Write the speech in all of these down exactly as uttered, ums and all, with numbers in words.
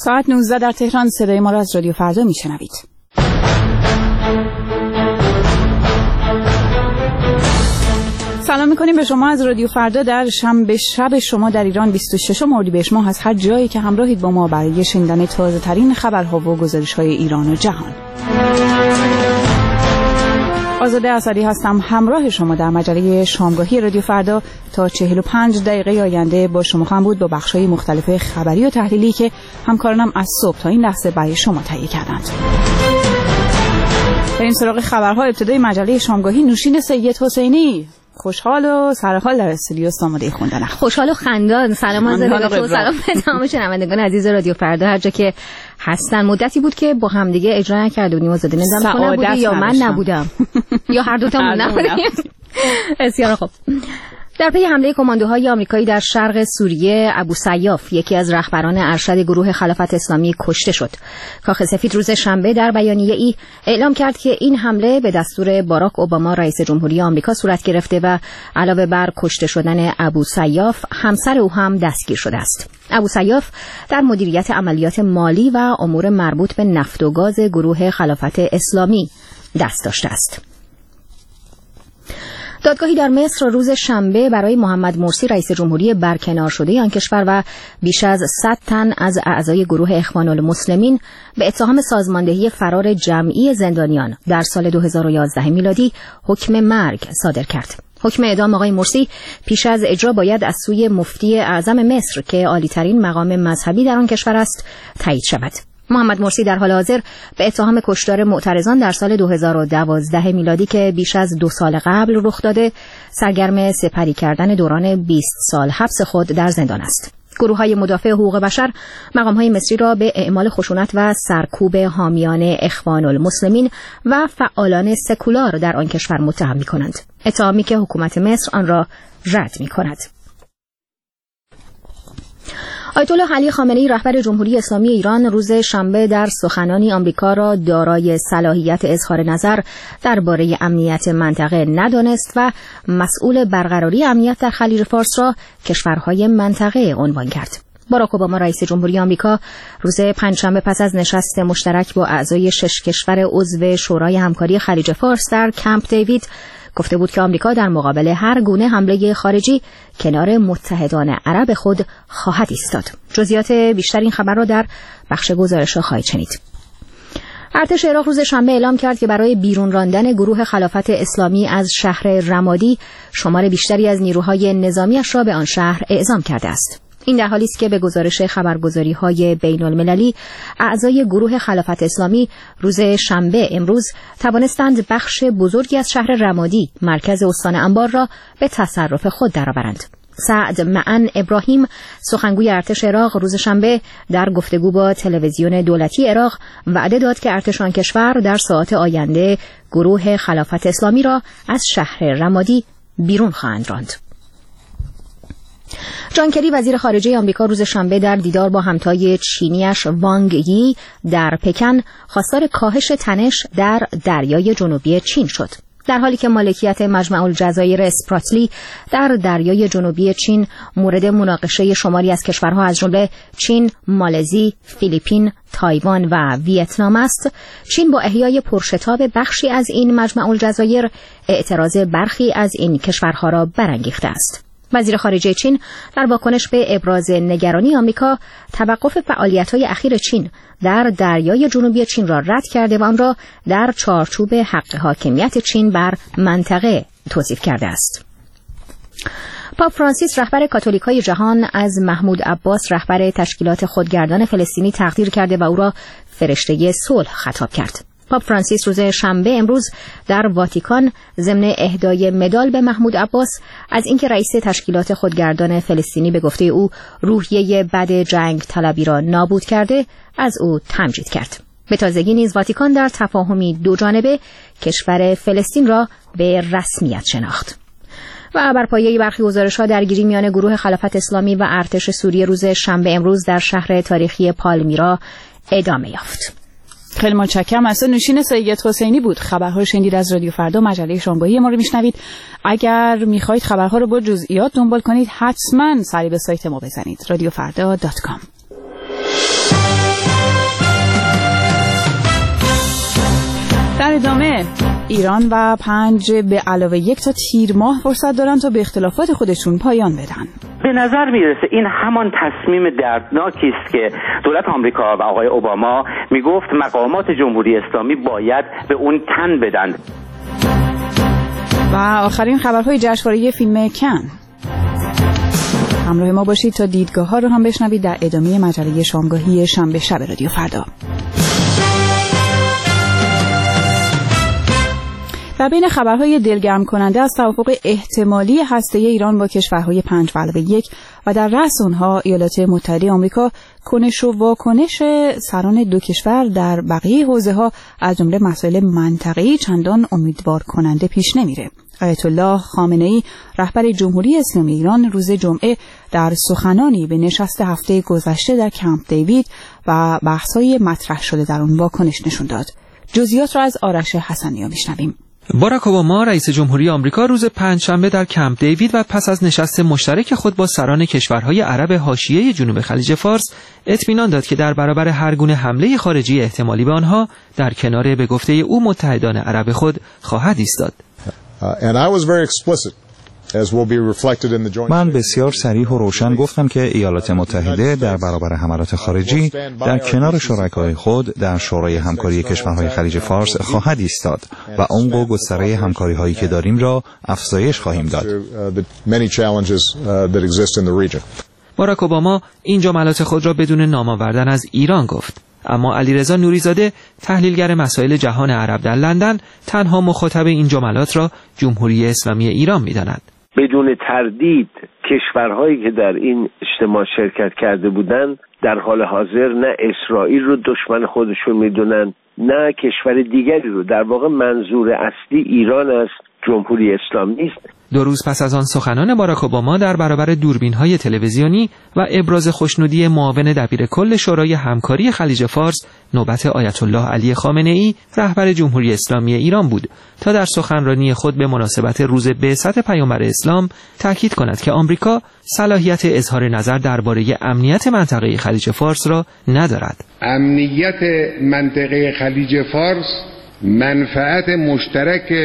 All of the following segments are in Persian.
ساعت نوزده در تهران. صدای ما را از رادیو فردا میشنوید. سلام میکنیم به شما از رادیو فردا در شنبه شب شما در ایران بیست و ششم اردیبهشت ماه از هر جایی که همراهید با ما برای شنیدن تازه ترین خبرها و گزارش های ایران و جهان. آزاده اسدی هستم، همراه شما در مجله شامگاهی رادیو فردا. تا چهل و پنج دقیقه آینده با شما خواهم بود با بخش‌های مختلف خبری و تحلیلی که همکارانم از صبح تا این لحظه برای شما تهیه کردند. بریم سراغ خبرها. ابتدای مجله شامگاهی نوشین سید حسینی خوشحال و سرحال در استودیو آماده خوندن. خوشحال و خندان. سلام از تو، سلام به تمام شنوندگان عزیز رادیو فردا هر جا که هستن. مدتی بود که با هم دیگه اجرا نکرده بودیم. آزاده نمیدونم تو نبودی یا من نبودم یا هر دو تامون نبودیم. بسیار خوب. در پی حمله کماندوهای آمریکایی در شرق سوریه، ابو سیاف یکی از رهبران ارشد گروه خلافت اسلامی کشته شد. کاخ سفید روز شنبه در بیانیه‌ای اعلام کرد که این حمله به دستور باراک اوباما رئیس جمهوری آمریکا صورت گرفته و علاوه بر کشته شدن ابو سیاف، همسر او هم دستگیر شده است. ابو سیاف در مدیریت عملیات مالی و امور مربوط به نفت و گاز گروه خلافت اسلامی دست داشته است. دادگاهی در مصر روز شنبه برای محمد مرسی رئیس جمهوری برکنار شده آن کشور و بیش از صد تن از اعضای گروه اخوان المسلمین به اتهام سازماندهی فرار جمعی زندانیان در سال دو هزار و یازده میلادی حکم مرگ صادر کرد. حکم اعدام آقای مرسی پیش از اجرا باید از سوی مفتی اعظم مصر که عالی‌ترین مقام مذهبی در آن کشور است تایید شود. محمد مرسی در حال حاضر به اتهام کشتار معترضان در سال دو هزار و دوازده میلادی که بیش از دو سال قبل رخ داده، سرگرم سپری کردن دوران بیست سال حبس خود در زندان است. گروه‌های مدافع حقوق بشر مقام‌های مصری را به اعمال خشونت و سرکوب حامیان اخوان المسلمین و فعالان سکولار در آن کشور متهم می‌کنند. اتهامی که حکومت مصر آن را رد می‌کند. آیت الله علی خامنه‌ای رهبر جمهوری اسلامی ایران روز شنبه در سخنانی آمریکا را دارای صلاحیت اظهار نظر درباره امنیت منطقه ندانست و مسئول برقراری امنیت در خلیج فارس را کشورهای منطقه عنوان کرد. باراک اوباما رئیس جمهوری آمریکا روز پنجشنبه پس از نشست مشترک با اعضای شش کشور عضو شورای همکاری خلیج فارس در کمپ دیوید گفته بود که آمریکا در مقابل هر گونه حمله خارجی کنار متحدان عرب خود خواهد ایستاد. جزئیات بیشتر این خبر را در بخش گزارش خواهید شنید. ارتش عراق روز شنبه اعلام کرد که برای بیرون راندن گروه خلافت اسلامی از شهر رمادی شمار بیشتری از نیروهای نظامیش را به آن شهر اعزام کرده است. این در حالی است که به گزارش خبرگزاری‌های بین‌المللی اعضای گروه خلافت اسلامی روز شنبه امروز توانستند بخش بزرگی از شهر رمادی مرکز استان انبار را به تصرف خود درآورند. سعد معن ابراهیم سخنگوی ارتش عراق روز شنبه در گفتگو با تلویزیون دولتی عراق وعده داد که ارتش آن کشور در ساعات آینده گروه خلافت اسلامی را از شهر رمادی بیرون خواهند راند. جان کری وزیر خارجه آمریکا روز شنبه در دیدار با همتای چینیش وانگ یی در پکن خواستار کاهش تنش در دریای جنوبی چین شد. در حالی که مالکیت مجمع الجزایر اسپراتلی در دریای جنوبی چین مورد مناقشه شماری از کشورها از جمله چین، مالزی، فیلیپین، تایوان و ویتنام است، چین با احیای پرشتاب بخشی از این مجمع الجزایر اعتراض برخی از این کشورها را برانگیخته است. وزیر خارجه چین در واکنش به ابراز نگرانی آمریکا توقف فعالیت‌های اخیر چین در دریای جنوبی چین را رد کرده و آن را در چارچوب حق حاکمیت چین بر منطقه توصیف کرده است. پاپ فرانسیس رهبر کاتولیک‌های جهان از محمود عباس رهبر تشکیلات خودگردان فلسطینی تقدیر کرده و او را فرشته صلح خطاب کرد. پاپ فرانسیس روز شنبه امروز در واتیکان ضمن اهدای مدال به محمود عباس از اینکه رئیس تشکیلات خودگردان فلسطینی به گفته او روحیه بد جنگ طلبی را نابود کرده از او تمجید کرد. به تازگی نیز واتیکان در تفاهمی دو جانبه کشور فلسطین را به رسمیت شناخت. و بر پایه برخی گزارش‌ها درگیری میان گروه خلافت اسلامی و ارتش سوریه روز شنبه امروز در شهر تاریخی پالمیرا ادامه یافت. خیلی متشکرم. از نوشین سید حسینی بود. خبرها رو شنیدید از رادیو فردا مجله شامگاهی ما رو میشنوید. اگر میخواهید خبرها رو با جزئیات دنبال کنید حتما سری به سایت ما بزنید رادیو فردا دات کام. ایران و پنج به علاوه یک تا تیر ماه فرصت دارن تا به اختلافات خودشون پایان بدن. به نظر میرسه این همان تصمیم دردناکی است که دولت آمریکا و آقای اوباما میگفت مقامات جمهوری اسلامی باید به اون تن بدن. و آخرین خبرهای جشنواره فیلم کن. همراه ما باشید تا دیدگاه ها رو هم بشنوید در ادامه مجله شامگاهی شنبه شب رادیو فردا. در بین خبرهای دلگرم کننده از توافق احتمالی هسته‌ای ایران با کشورهای پنج به علاوه یک و در رأس آنها ایالات متحده آمریکا، کنش و واکنش سران دو کشور در بقیه حوزه‌ها از جمله مسائل منطقه‌ای چندان امیدوار کننده پیش نمیره. آیت الله خامنه‌ای رهبر جمهوری اسلامی ایران روز جمعه در سخنانی به نشست هفته گذشته در کمپ دیوید و بحث‌های مطرح شده در آن واکنش نشون داد. جزئیات را از آرش حسنی‌ها میشنویم. باراک اوباما رئیس جمهوری آمریکا روز پنجشنبه در کمپ دیوید و پس از نشست مشترک خود با سران کشورهای عرب حاشیه جنوب خلیج فارس اطمینان داد که در برابر هر گونه حمله خارجی احتمالی به آنها در کنار به گفته او متحدان عرب خود خواهد ایستاد. من بسیار صریح و روشن گفتم که ایالات متحده در برابر حملات خارجی در کنار شرکای خود در شورای همکاری کشورهای خلیج فارس خواهد ایستاد و عمق و گستره همکاری هایی که داریم را افزایش خواهیم داد. باراک اوباما این جملات خود را بدون نام آوردن از ایران گفت. اما علیرضا نوریزاده تحلیلگر مسائل جهان عرب در لندن تنها مخاطب این جملات را جمهوری اسلامی ایران می‌داند. بدون تردید کشورهایی که در این اجتماع شرکت کرده بودند در حال حاضر نه اسرائیل رو دشمن خودشون میدونن نه کشور دیگری رو. در واقع منظور اصلی ایران است، جمهوری اسلامی است. دو روز پس از آن سخنان باراک اوباما در برابر دوربین‌های تلویزیونی و ابراز خوشنودی معاون دبیر کل شورای همکاری خلیج فارس نوبت آیت الله علی خامنه‌ای رهبر جمهوری اسلامی ایران بود تا در سخنرانی خود به مناسبت روز بعثت پیامبر اسلام تاکید کند که آمریکا صلاحیت اظهار نظر درباره امنیت منطقه خلیج فارس را ندارد. امنیت منطقه خلیج فارس منفعت مشترک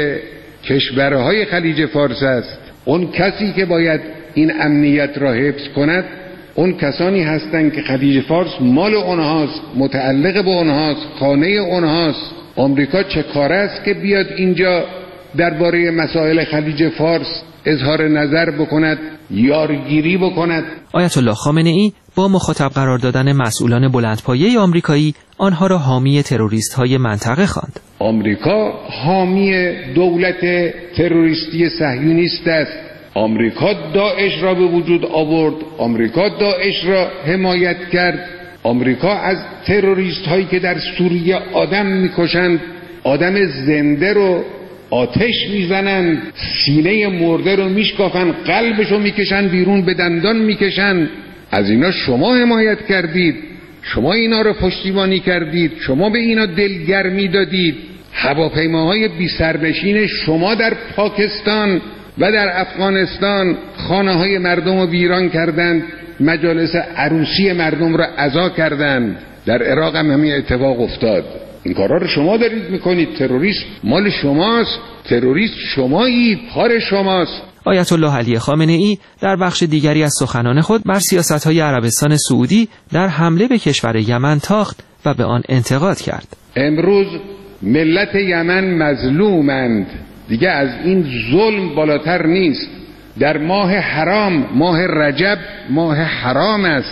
کشورهای خلیج فارس است. اون کسی که باید این امنیت را حفظ کند اون کسانی هستند که خلیج فارس مال اونهاست، متعلق به اونهاست، خانه اونهاست. آمریکا چه کار است که بیاد اینجا درباره مسائل خلیج فارس اظهار نظر بکند، یارگیری بکند؟ آیت الله خامنه‌ای با مخاطب قرار دادن مسئولان بلندپایه آمریکایی آنها را حامی تروریست‌های منطقه خواند. آمریکا حامی دولت تروریستی صهیونیست است. آمریکا داعش را به وجود آورد، آمریکا داعش را حمایت کرد. آمریکا از تروریست هایی که در سوریه آدم میکشند، آدم زنده رو آتش میزنند، سینه مرده رو میشکافند، قلبش رو میکشند بیرون، به دندان میکشند. از اینا شما حمایت کردید، شما اینا رو پشتیبانی کردید، شما به اینا دلگرمی دادید. هواپیماهای بی سرنشین شما در پاکستان و در افغانستان خانه های مردم رو ویران کردند، مجالس عروسی مردم را عزا کردند. در عراق هم همین اتفاق افتاد. این کارا رو شما دارید میکنید. تروریسم مال شماست، تروریست شمایید، کار شماست. آیت الله علی خامنه‌ای در بخش دیگری از سخنان خود بر سیاست‌های عربستان سعودی در حمله به کشور یمن تاخت و به آن انتقاد کرد. امروز ملت یمن مظلومند، دیگه از این ظلم بالاتر نیست. در ماه حرام، ماه رجب ماه حرام است.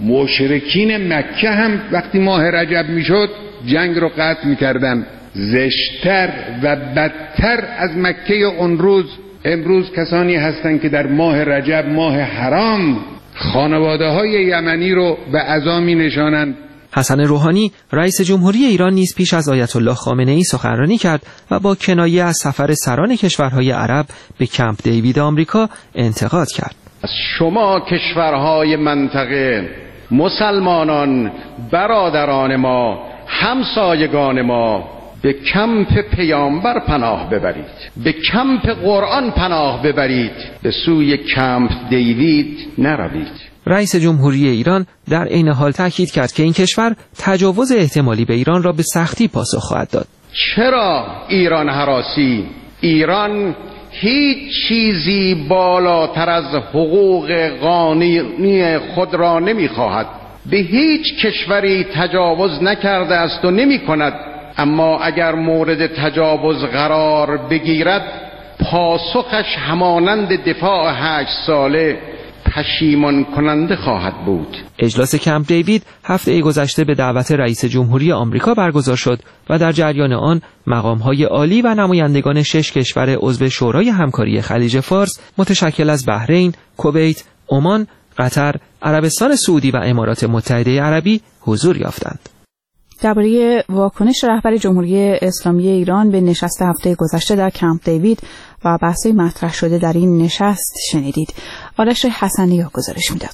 مشرکین مکه هم وقتی ماه رجب میشد جنگ رو قطع میکردن. زشتر و بدتر از مکه اون روز امروز کسانی هستند که در ماه رجب، ماه حرام، خانواده های یمنی رو به عزا می نشانند. حسن روحانی رئیس جمهوری ایران نیز پیش از آیت الله خامنه‌ای سخنرانی کرد و با کنایه از سفر سران کشورهای عرب به کمپ دیوید آمریکا انتقاد کرد. شما کشورهای منطقه، مسلمانان، برادران ما، همسایگان ما، به کمپ پیامبر پناه ببرید، به کمپ قرآن پناه ببرید، به سوی کمپ دیوید نروید. رئیس جمهوری ایران در عین حال تاکید کرد که این کشور تجاوز احتمالی به ایران را به سختی پاسخ خواهد داد. چرا ایران هراسی؟ ایران هیچ چیزی بالاتر از حقوق قانونی خود را نمی‌خواهد. به هیچ کشوری تجاوز نکرده است و نمی‌کند، اما اگر مورد تجاوز قرار بگیرد پاسخش همانند دفاع هشت ساله پشیمان کننده خواهد بود. اجلاس کمپ دیوید هفته گذشته به دعوت رئیس جمهوری آمریکا برگزار شد و در جریان آن مقام‌های عالی و نمایندگان شش کشور عضو شورای همکاری خلیج فارس متشکل از بحرین، کویت، عمان، قطر، عربستان سعودی و امارات متحده عربی حضور یافتند. درباره واکنش رهبر جمهوری اسلامی ایران به نشست هفته گذشته در کمپ دیوید و بحث‌های مطرح شده در این نشست شنیدید. آرش حسنی گزارش میداد.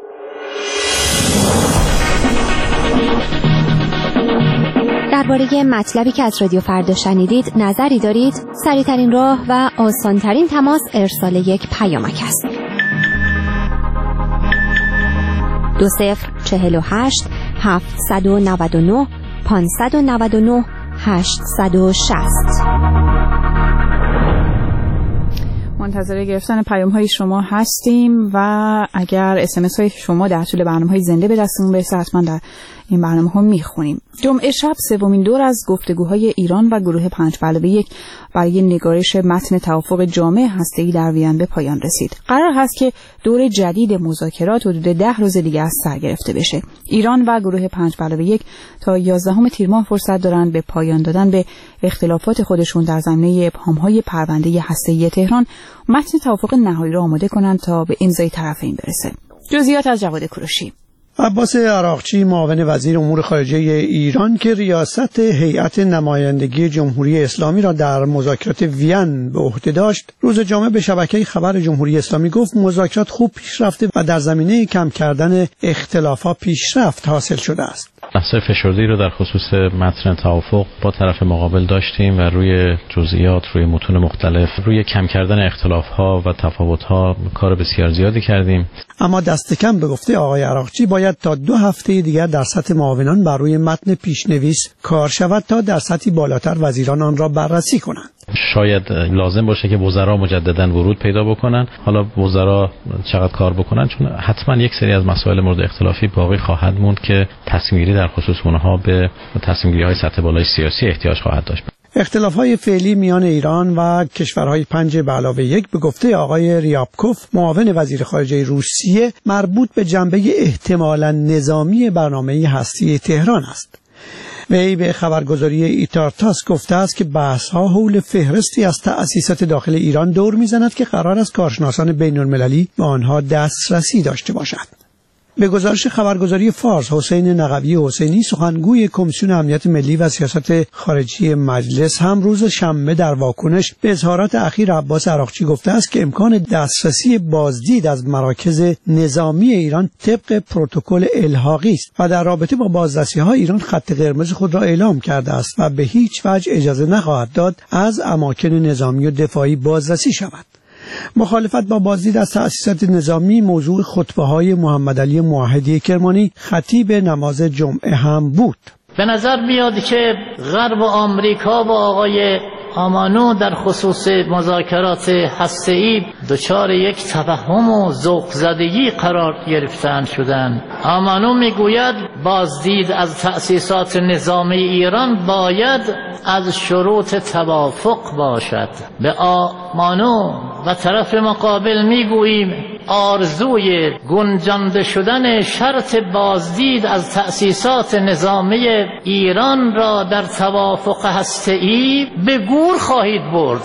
درباره مطلبی که از رادیو فردا شنیدید نظری دارید؟ سریع‌ترین راه و آسان‌ترین تماس ارسال یک پیامک است. دو صفر چهل و هشت هفتصد و نود و نه پانصد و نود و نه هشتصد و شصت. منتظر گرفتن پیام های شما هستیم و اگر اس ام اس های شما در طول برنامه های زنده به دستمون برسه حتما در این برنامه ها میخونیم. جمعه شب سومین دور از گفتگوهای ایران و گروه پنج به علاوه یک برای نگارش متن توافق جامع هسته‌ای در وین به پایان رسید. قرار هست که دور جدید مذاکرات حدود ده روز دیگه از سر گرفته بشه. ایران و گروه پنج به علاوه یک تا یازدهم تیر ماه فرصت دارند به پایان دادن به اختلافات خودشون در زمینه ابهام‌های پرونده هسته‌ای تهران متن توافق نهایی را آماده کنند تا به امضای طرفین برسه. جزئیات از جواد کوروشی. عباس عراقچی معاون وزیر امور خارجه ایران که ریاست هیئت نمایندگی جمهوری اسلامی را در مذاکرات وین به عهده داشت، روز جمعه به شبکه خبر جمهوری اسلامی گفت مذاکرات خوب پیش رفته و در زمینه کم کردن اختلافات پیشرفت حاصل شده است. بحث فشرده‌ای رو در خصوص متن توافق با طرف مقابل داشتیم و روی جزئیات، روی متون مختلف، روی کم کردن اختلاف‌ها و تفاوت‌ها کار بسیار زیادی کردیم. اما دست کم به گفته آقای عراقچی باید تا دو هفته دیگر در سطح معاونان بر روی متن پیشنویس کار شود تا در سطحی بالاتر وزیران آن را بررسی کنند. شاید لازم باشه که وزرا مجددا ورود پیدا بکنن. حالا وزرا چقدر کار بکنن، چون حتما یک سری از مسائل مورد اختلافی باقی خواهد موند که تصمیم گیری در خصوص اونها به تصمیم گیری های سطح بالای سیاسی احتیاج خواهد داشت. اختلاف‌های فعلی میان ایران و کشورهای پنج به علاوه یک به گفته آقای ریابکوف معاون وزیر خارجه روسیه مربوط به جنبه احتمالاً نظامی برنامه هستی تهران است. وی به خبرگزاری ایتارتاس گفته است که بحث‌ها حول فهرستی از تأسیسات داخل ایران دور می‌زند که قرار است کارشناسان بین‌المللی به آنها دسترسی داشته باشند. به گزارش خبرگزاری فارس، حسین نقوی حسینی سخنگوی کمیسیون امنیت ملی و سیاست خارجی مجلس هم روز شنبه در واکنش به اظهارات اخیر عباس عراقچی گفته است که امکان دسترسی بازدید از مراکز نظامی ایران طبق پروتکل الحاقی است و در رابطه با بازرسی‌ها ایران خط قرمز خود را اعلام کرده است و به هیچ وجه اجازه نخواهد داد از اماکن نظامی و دفاعی بازرسی شود. مخالفت با بازدید از تأسیسات نظامی موضوع خطبه‌های محمد علی موحدی کرمانی خطیب نماز جمعه هم بود. به نظر میاد که غرب و آمریکا و آقای آمانو در خصوص مذاکرات هسته‌ای دچار یک توهم و ذوق زدگی قرار گرفتن شدند. آمانو میگوید بازدید از تأسیسات نظامی ایران باید از شروط توافق باشد. به آمانو و طرف مقابل میگوییم آرزوی گنجانده شدن شرط بازدید از تأسیسات نظامی ایران را در توافق هسته‌ای به گور خواهید برد.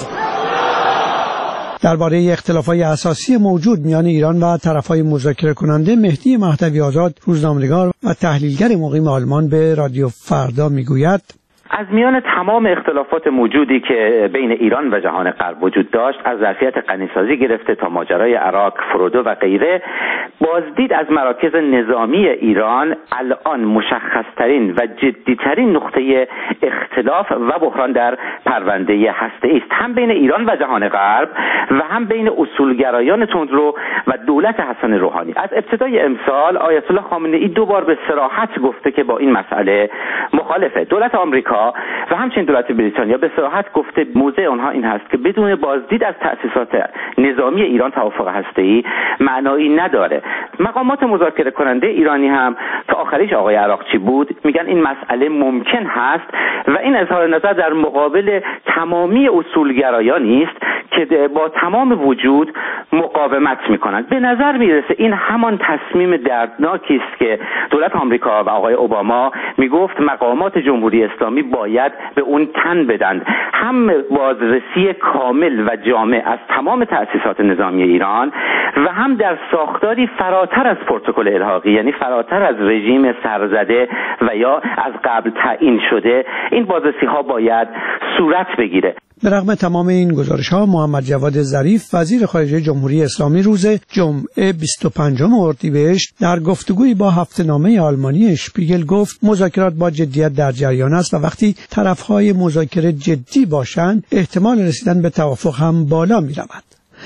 درباره اختلافات اساسی موجود میان ایران و طرفهای مذاکره کننده، مهدی مهدوی آزاد روزنامه‌نگار و تحلیلگر مقیم آلمان به رادیو فردا میگوید از میان تمام اختلافات موجودی که بین ایران و جهان غرب وجود داشت، از ظرفیت غنیسازی گرفته تا ماجرای عراق، فرودو و غیره، بازدید از مراکز نظامی ایران الان مشخصترین و جدیترین نقطه اختلاف و بحران در پرونده هسته‌ای است، هم بین ایران و جهان غرب و هم بین اصولگرایان تندرو و دولت حسن روحانی. از ابتدای امسال آیت الله خامنه‌ای دو بار به صراحت گفته که با این مسئله مخالفه. دولت آمریکا آمریکا و همچنین دولت بریتانیا به صراحت گفته موضع آنها این هست که بدون بازدید از تأسیسات نظامی ایران توافق هسته‌ای معنایی نداره. مقامات مذاکره کننده ایرانی هم تا آخریش آقای عراقچی بود میگن این مسئله ممکن هست و این اظهار نظر در مقابل تمامی اصولگرایانی است که با تمام وجود مقاومت میکنند. به نظر میرسه این همان تصمیم دردناکی است که دولت آمریکا و آقای اوباما میگفت مقامات جمهوری اسلامی باید به اون تن بدند، هم بازرسی کامل و جامع از تمام تأسیسات نظامی ایران و هم در ساختاری فراتر از پروتکل الحاقی، یعنی فراتر از رژیم سرزده و یا از قبل تعیین شده، این بازرسی ها باید صورت بگیره. به رغم تمام این گزارش ها، محمد جواد ظریف وزیر خارجه جمهوری اسلامی روز جمعه بیست و پنجم اردیبهشت در گفتگویی با هفته‌نامه آلمانی اشپیگل گفت مذاکرات با جدیت در جریان است و وقتی طرفهای مذاکره جدی باشند احتمال رسیدن به توافق هم بالا می رود.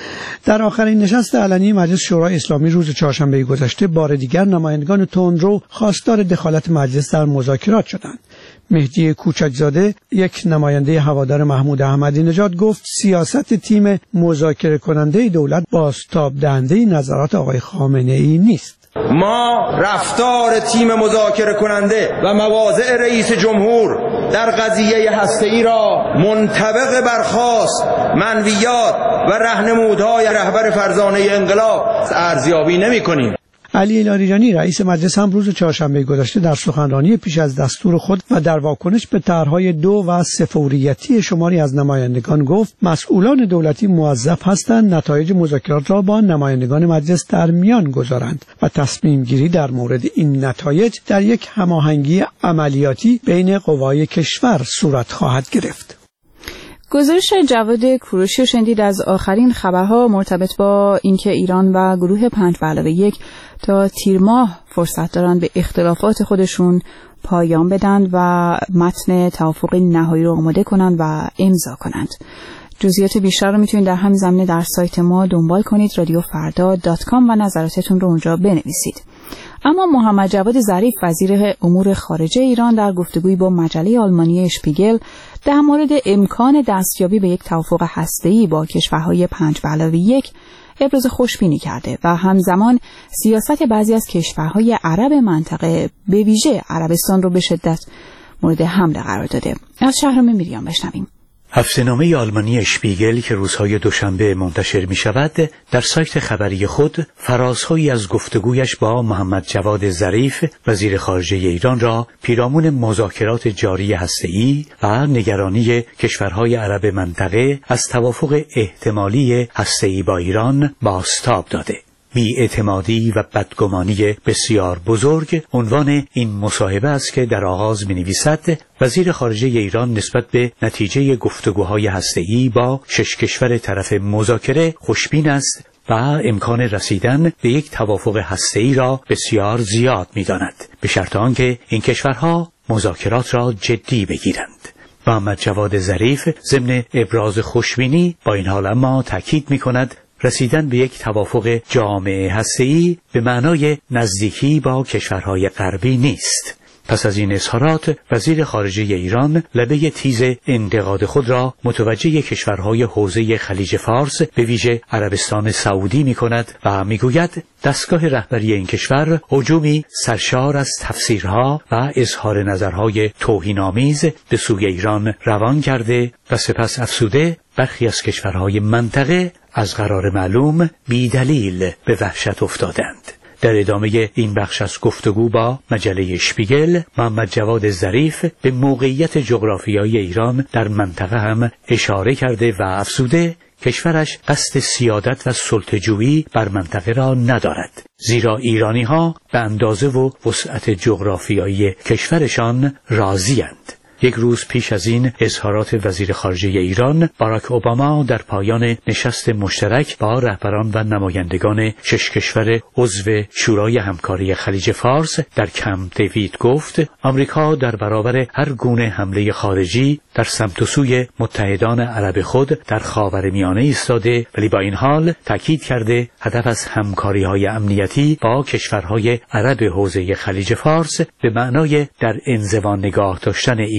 در آخرین نشست علنی مجلس شورای اسلامی روز چهارشنبه گذشته بار دیگر نمایندگان تندرو خواستار دخالت مجلس در مذاکرات شدند. مهدی کوچکزاده، یک نماینده هوادار محمود احمدی نژاد، گفت سیاست تیم مذاکره کننده دولت بازتاب دهنده نظرات آقای خامنه ای نیست. ما رفتار تیم مذاکره کننده و مواضع رئیس جمهور در قضیه هسته‌ای را منطبق بر خواست، منویات و راهنمودهای رهبر فرزانه انقلاب ارزیابی نمی‌کنیم. علی لاریجانی رئیس مجلس هم روز چهارشنبه گذشته در سخنرانی پیش از دستور خود و در واکنش به طرح‌های دو و سه فوریتی شماری از نمایندگان گفت مسئولان دولتی موظف هستند نتایج مذاکرات را با نمایندگان مجلس در میان گذارند و تصمیم گیری در مورد این نتایج در یک هماهنگی عملیاتی بین قوای کشور صورت خواهد گرفت. گزارش جواد کوروشی شنیدید از آخرین خبرها مرتبط با اینکه ایران و گروه پنج به علاوه یک تا تیر ماه فرصت دارند به اختلافات خودشون پایان بدن و متن توافق نهایی رو آماده کنند و امضا کنند. جزئیات بیشتر رو میتونید در همین زمینه در سایت ما دنبال کنید، رادیو فردا دات کام، و نظراتتون رو اونجا بنویسید. اما محمد جواد ظریف وزیر امور خارجه ایران در گفتگویی با مجله آلمانی اشپیگل در مورد امکان دستیابی به یک توافق هسته‌ای با کشورهای پنج به علاوه یک ابراز خوشبینی کرده و همزمان سیاست بعضی از کشورهای عرب منطقه به ویژه عربستان رو به شدت مورد حمله قرار داده. از شهرام میریان بشنویم. هفته‌نامه آلمانی اشپیگل که روزهای دوشنبه منتشر می شود در سایت خبری خود فرازهایی از گفتگویش با محمد جواد ظریف وزیر خارجه ایران را پیرامون مذاکرات جاری هسته‌ای و نگرانی کشورهای عرب منطقه از توافق احتمالی هسته‌ای با ایران بازتاب داده. بی‌اعتمادی و بدگمانی بسیار بزرگ عنوان این مصاحبه است که در آغاز می‌نویسد وزیر خارجه ایران نسبت به نتیجه گفتگوهای هسته‌ای با شش کشور طرف مذاکره خوشبین است و امکان رسیدن به یک توافق هسته‌ای را بسیار زیاد می‌داند، به شرط آنکه این کشورها مذاکرات را جدی بگیرند. محمد جواد ظریف ضمن ابراز خوشبینی با این حال اما تاکید می‌کند رسیدن به یک توافق جامع هسته‌ای به معنای نزدیکی با کشورهای غربی نیست. پس از این اظهارات وزیر خارجه ایران لبه تیز انتقاد خود را متوجه کشورهای حوزه خلیج فارس به ویژه عربستان سعودی می کند و می گوید دستگاه رهبری این کشور هجومی سرشار از تفسیرها و اظهار نظرهای توهین‌آمیز به سوی ایران روان کرده و سپس افسوده برخی از کشورهای منطقه از قرار معلوم بی دلیل به وحشت افتادند. در ادامه این بخش از گفتگو با مجله اشپیگل، محمد جواد ظریف به موقعیت جغرافیایی ایران در منطقه هم اشاره کرده و افزوده کشورش قصد سیادت و سلطه‌جویی بر منطقه را ندارد، زیرا ایرانی‌ها به اندازه و وسعت جغرافیایی کشورشان راضی‌اند. یک روز پیش از این اظهارات وزیر خارجه ایران، باراک اوباما در پایان نشست مشترک با رهبران و نمایندگان شش کشور عضو شورای همکاری خلیج فارس در کمپ دیوید گفت آمریکا در برابر هر گونه حمله خارجی در سمت و سوی متحدان عرب خود در خاورمیانه ایستاده، ولی با این حال تاکید کرده هدف از همکاری‌های امنیتی با کشورهای عرب حوزه خلیج فارس به معنای در انزوا نگاه داشتن ایران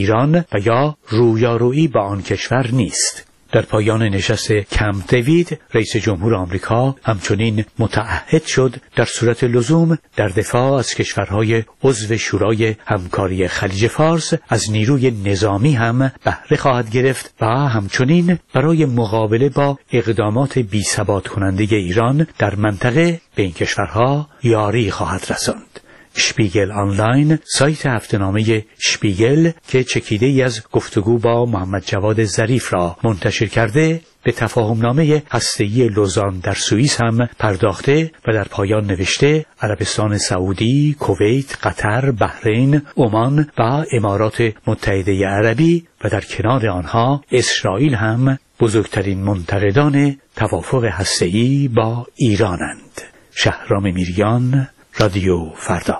ایران و یا رویارویی با آن کشور نیست. در پایان نشست کمپ دیوید رئیس جمهور آمریکا همچنین متعهد شد در صورت لزوم در دفاع از کشورهای عضو شورای همکاری خلیج فارس از نیروی نظامی هم بهره خواهد گرفت و همچنین برای مقابله با اقدامات بی‌ثبات کننده ایران در منطقه به این کشورها یاری خواهد رساند. شپیگل آنلاین، سایت هفته‌نامه شپیگل که چکیده ای از گفتگو با محمد جواد ظریف را منتشر کرده، به تفاهمنامه هسته‌ای لوزان در سوئیس هم پرداخته و در پایان نوشته عربستان سعودی، کویت، قطر، بحرین، عمان و امارات متحده عربی و در کنار آنها اسرائیل هم بزرگترین منتقدان توافق هسته‌ای با ایرانند. شهرام میریان، رادیو فردا.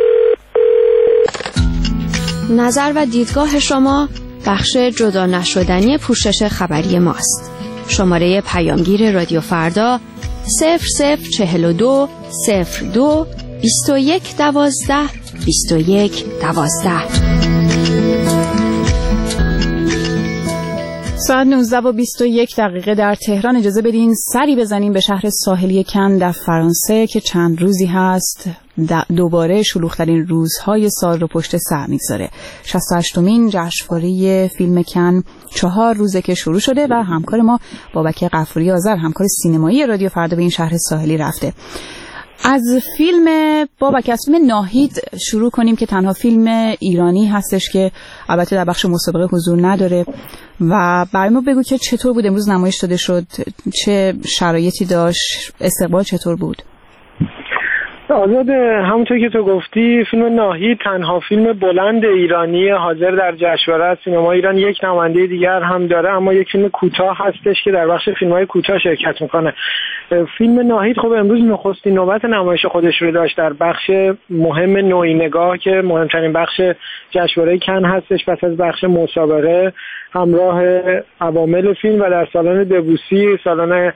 نظر و دیدگاه شما بخش جدا نشدنی پوشش خبری ماست. شماره پیامگیر رادیو فردا صفر صفر چهل و دو صفر دو بیست و یک دوازده بیست و یک دوازده. ساعت نوزده و بیست و یک دقیقه در تهران. اجازه بدین سری بزنیم به شهر ساحلی کن در فرانسه که چند روزی هست دوباره شلوغ‌ترین روزهای سال رو پشت سر می‌گذاره. شصت و هشتمین جشنواره فیلم کن چهار روزه که شروع شده و همکار ما بابک غفوری آذر، همکار سینمایی رادیو فردا، به این شهر ساحلی رفته. از فیلم بابک، از فیلم ناهید شروع کنیم که تنها فیلم ایرانی هستش که البته در بخش مسابقه حضور نداره و برای ما بگو که چطور بود امروز نمایش داده شد، چه شرایطی داشت، استقبال چطور بود؟ آزاد، همونطور که تو گفتی فیلم ناهید تنها فیلم بلند ایرانی حاضر در جشنواره سینما ایران، یک نماینده دیگر هم داره اما یک فیلم کوتاه هستش که در بخش فیلم‌های کوتاه شرکت میکنه. فیلم ناهید خب امروز نخستین نوبت نمایش خودش رو داشت در بخش مهم نوعی نگاه که مهمترین بخش جشنواره کن هستش پس از بخش مسابقه، همراه عوامل فیلم و در سالن دبوسی، سالن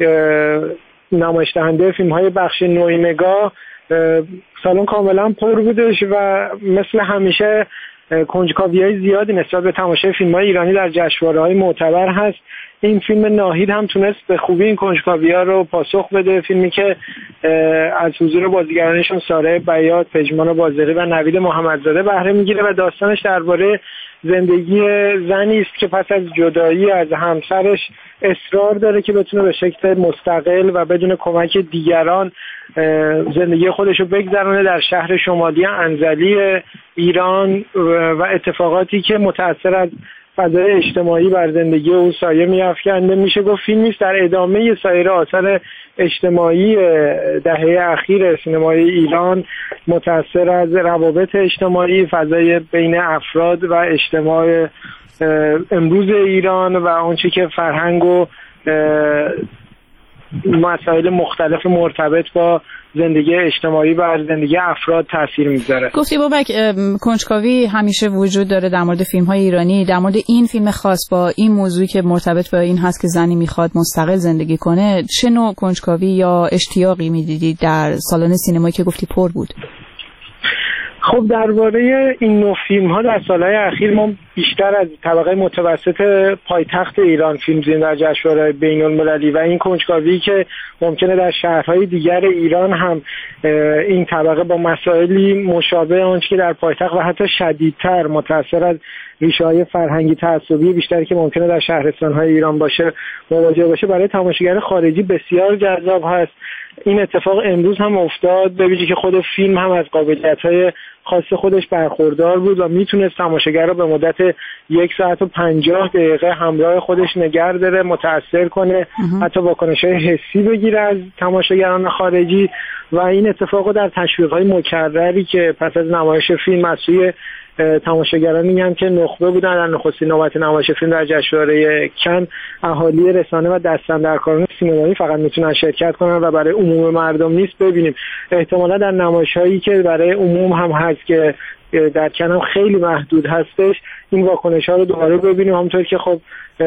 نمایش دهنده فیلم های بخش نوعی نگاه، سالن کاملا پر بودش و مثل همیشه کنجکاوی های زیادی نسبت به تماشای فیلم های ایرانی در جشنواره های معتبر هست. این فیلم ناهید هم تونست به خوبی این کنجکاوی ها رو پاسخ بده. فیلمی که از حضور بازیگرانشون ساره بیات، پژمان بازری و نوید محمدزاده بهره میگیره و داستانش درباره زندگی زنی است که پس از جدایی از همسرش اصرار داره که بتونه به شکل مستقل و بدون کمک دیگران زندگی خودش رو بگذرونه در شهر شمالی انزلی ایران و اتفاقاتی که متأثر از فضای اجتماعی بر زندگی او سایه می‌افکنده. میشه گفت فیلمی است در ادامه سایر آثار اجتماعی دهه اخیر سینمای ایران متأثر از روابط اجتماعی، فضای بین افراد و اجتماع امروز ایران و آنچه که فرهنگ و مسائل مختلف مرتبط با زندگی اجتماعی بر زندگی افراد تاثیر میذاره. گفتی بابک کنجکاوی همیشه وجود داره در مورد فیلم‌های ایرانی، در مورد این فیلم خاص با این موضوعی که مرتبط با این هست که زنی میخواد مستقل زندگی کنه، چه نوع کنجکاوی یا اشتیاقی میدیدی در سالن سینمایی که گفتی پر بود؟ خب درباره این نوع فیلم ها در سالهای اخیر ما بیشتر از طبقه متوسط پایتخت ایران فیلم دیدیم در جشنواره بین المللی و این کنجکاوی که ممکنه در شهرهای دیگر ایران هم این طبقه با مسائلی مشابه آنچه که در پایتخت و حتی شدیدتر متأثر از ریشه‌های فرهنگی تعصبی بیشتری که ممکنه در شهرستان‌های ایران باشه مواجه باشه، برای تماشاگر خارجی بسیار جذاب هست. این اتفاق امروز هم افتاد، به ویژه که خود فیلم هم از قابلیت‌های خاص خودش برخوردار بود و میتونست تماشاگر رو به مدت یک ساعت و پنجاه دقیقه همراه خودش نگه داره، متأثر کنه، حتی واکنش‌های حسی بگیره از تماشاگران خارجی و این اتفاق رو در تشویق‌های مکرری که پس از نمایش فیلم از سوی تماشاگرانی هم که نخبه بودن در نخستین نوبت نمایش فیلم در جشنواره کن، اهالی رسانه و دستاندرکاران سینمایی فقط میتونن شرکت کنن و برای عموم مردم نیست. ببینیم احتمالا در نمایش‌هایی که برای عموم هم هست هست که در کن هم خیلی محدود هستش، این واکنش ها رو دوباره ببینیم. همونطور که خب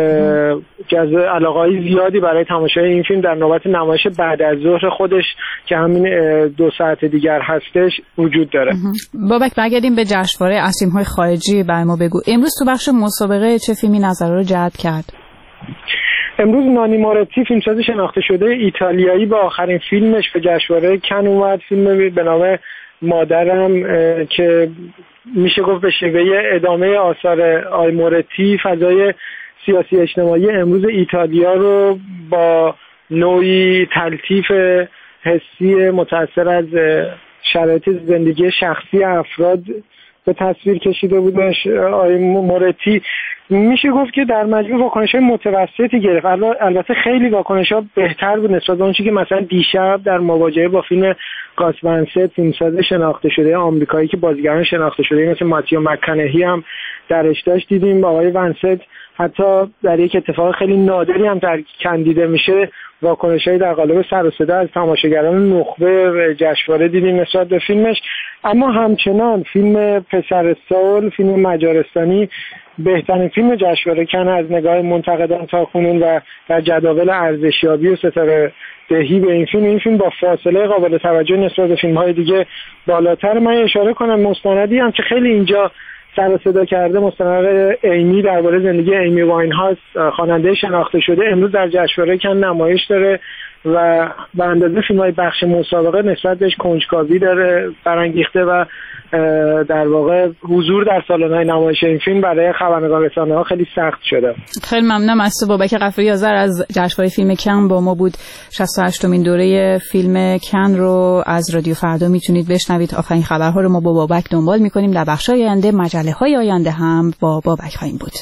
جذب علاقه‌ای زیادی برای تماشای این فیلم در نوبت نمایش بعد از ظهر خودش که همین دو ساعت دیگر هستش وجود داره. بابک برگردیم به جشنواره از فیلم‌های خارجی، برای ما بگو امروز تو بخش مسابقه چه فیلمی نظر رو جلب کرد؟ امروز نانی موراتی فیلمساز شناخته شده ایتالیایی با آخرین فیلمش به جشنواره کن اومد، فیلم به نام مادرم که میشه گفت به شیوه ادامه آثار آی موراتی فضای سیاسی اجتماعی امروز ایتالیا رو با نوعی تلطیف حسی متأثر از شرایط زندگی شخصی افراد به تصویر کشیده بودش آی موراتی. میشه گفت که در مجموع واکنش‌های متوسطی گرفت، البته خیلی واکنش‌ها بهتر بود نسبت به اون چیزی که مثلا دیشب در مواجهه با فیلم گاس ون ست فیلمساز شناخته شده آمریکایی که بازیگران شناخته شده مثل ماتیو مک‌کنهی هم درش داشت دیدیم. آقای ون ست حتی در یک اتفاق خیلی نادری هم در کن دیده میشه واکنش‌هایی در قالب سر و صدا از تماشاگران نخبه جشنواره دیدیم نسبت به فیلمش. اما همچنان فیلم پسر سول، فیلم مجارستانی، بهترین فیلم جشنواره کن از نگاه منتقدان تاکنون و در جداول ارزشیابی و ستاره دهی به این فیلم این فیلم با فاصله قابل توجه نسبت به فیلم‌های دیگه بالاتر. من اشاره کنم مستندی هم که خیلی اینجا سر و صدا کرده، مستند ایمی درباره زندگی ایمی واینهاوس خواننده شناخته شده امروز در جشنواره کن نمایش داره و به اندازه فیلم‌های بخش مسابقه نسبت بهش کنجکاوی داره برانگیخته و در واقع حضور در سالن‌های نمایش این فیلم برای خبرنگار رسانه‌ها خیلی سخت شده. خیلی ممنونم از تو بابک غفوری آذر از جشنواره فیلم کن با ما بود. شصت و هشتمین دوره فیلم کن رو از رادیو فردا میتونید بشنوید. آخرین خبرها رو ما با بابک دنبال می‌کنیم. در بخش‌های آینده، مجله‌های آینده هم با بابک خواهیم بود.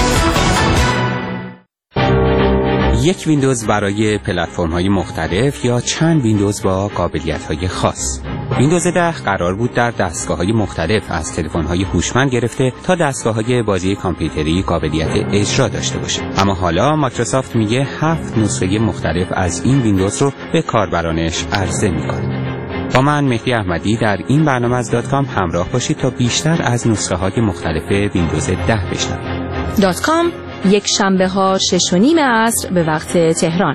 یک ویندوز برای پلتفرم‌های مختلف یا چند ویندوز با قابلیت‌های خاص. ویندوز ده قرار بود در دستگاه‌های مختلف از تلفن‌های هوشمند گرفته تا دستگاه‌های بازی کامپیوتری قابلیت اجرا داشته باشه. اما حالا مایکروسافت میگه هفت نسخه مختلف از این ویندوز رو به کاربرانش عرضه می‌کنه. با من مهدی احمدی در این برنامه از دات کام همراه باشید تا بیشتر از نسخه‌های مختلف ویندوز ده بشنوید. دات کام یک شنبه ها شش و نیم عصر به وقت تهران.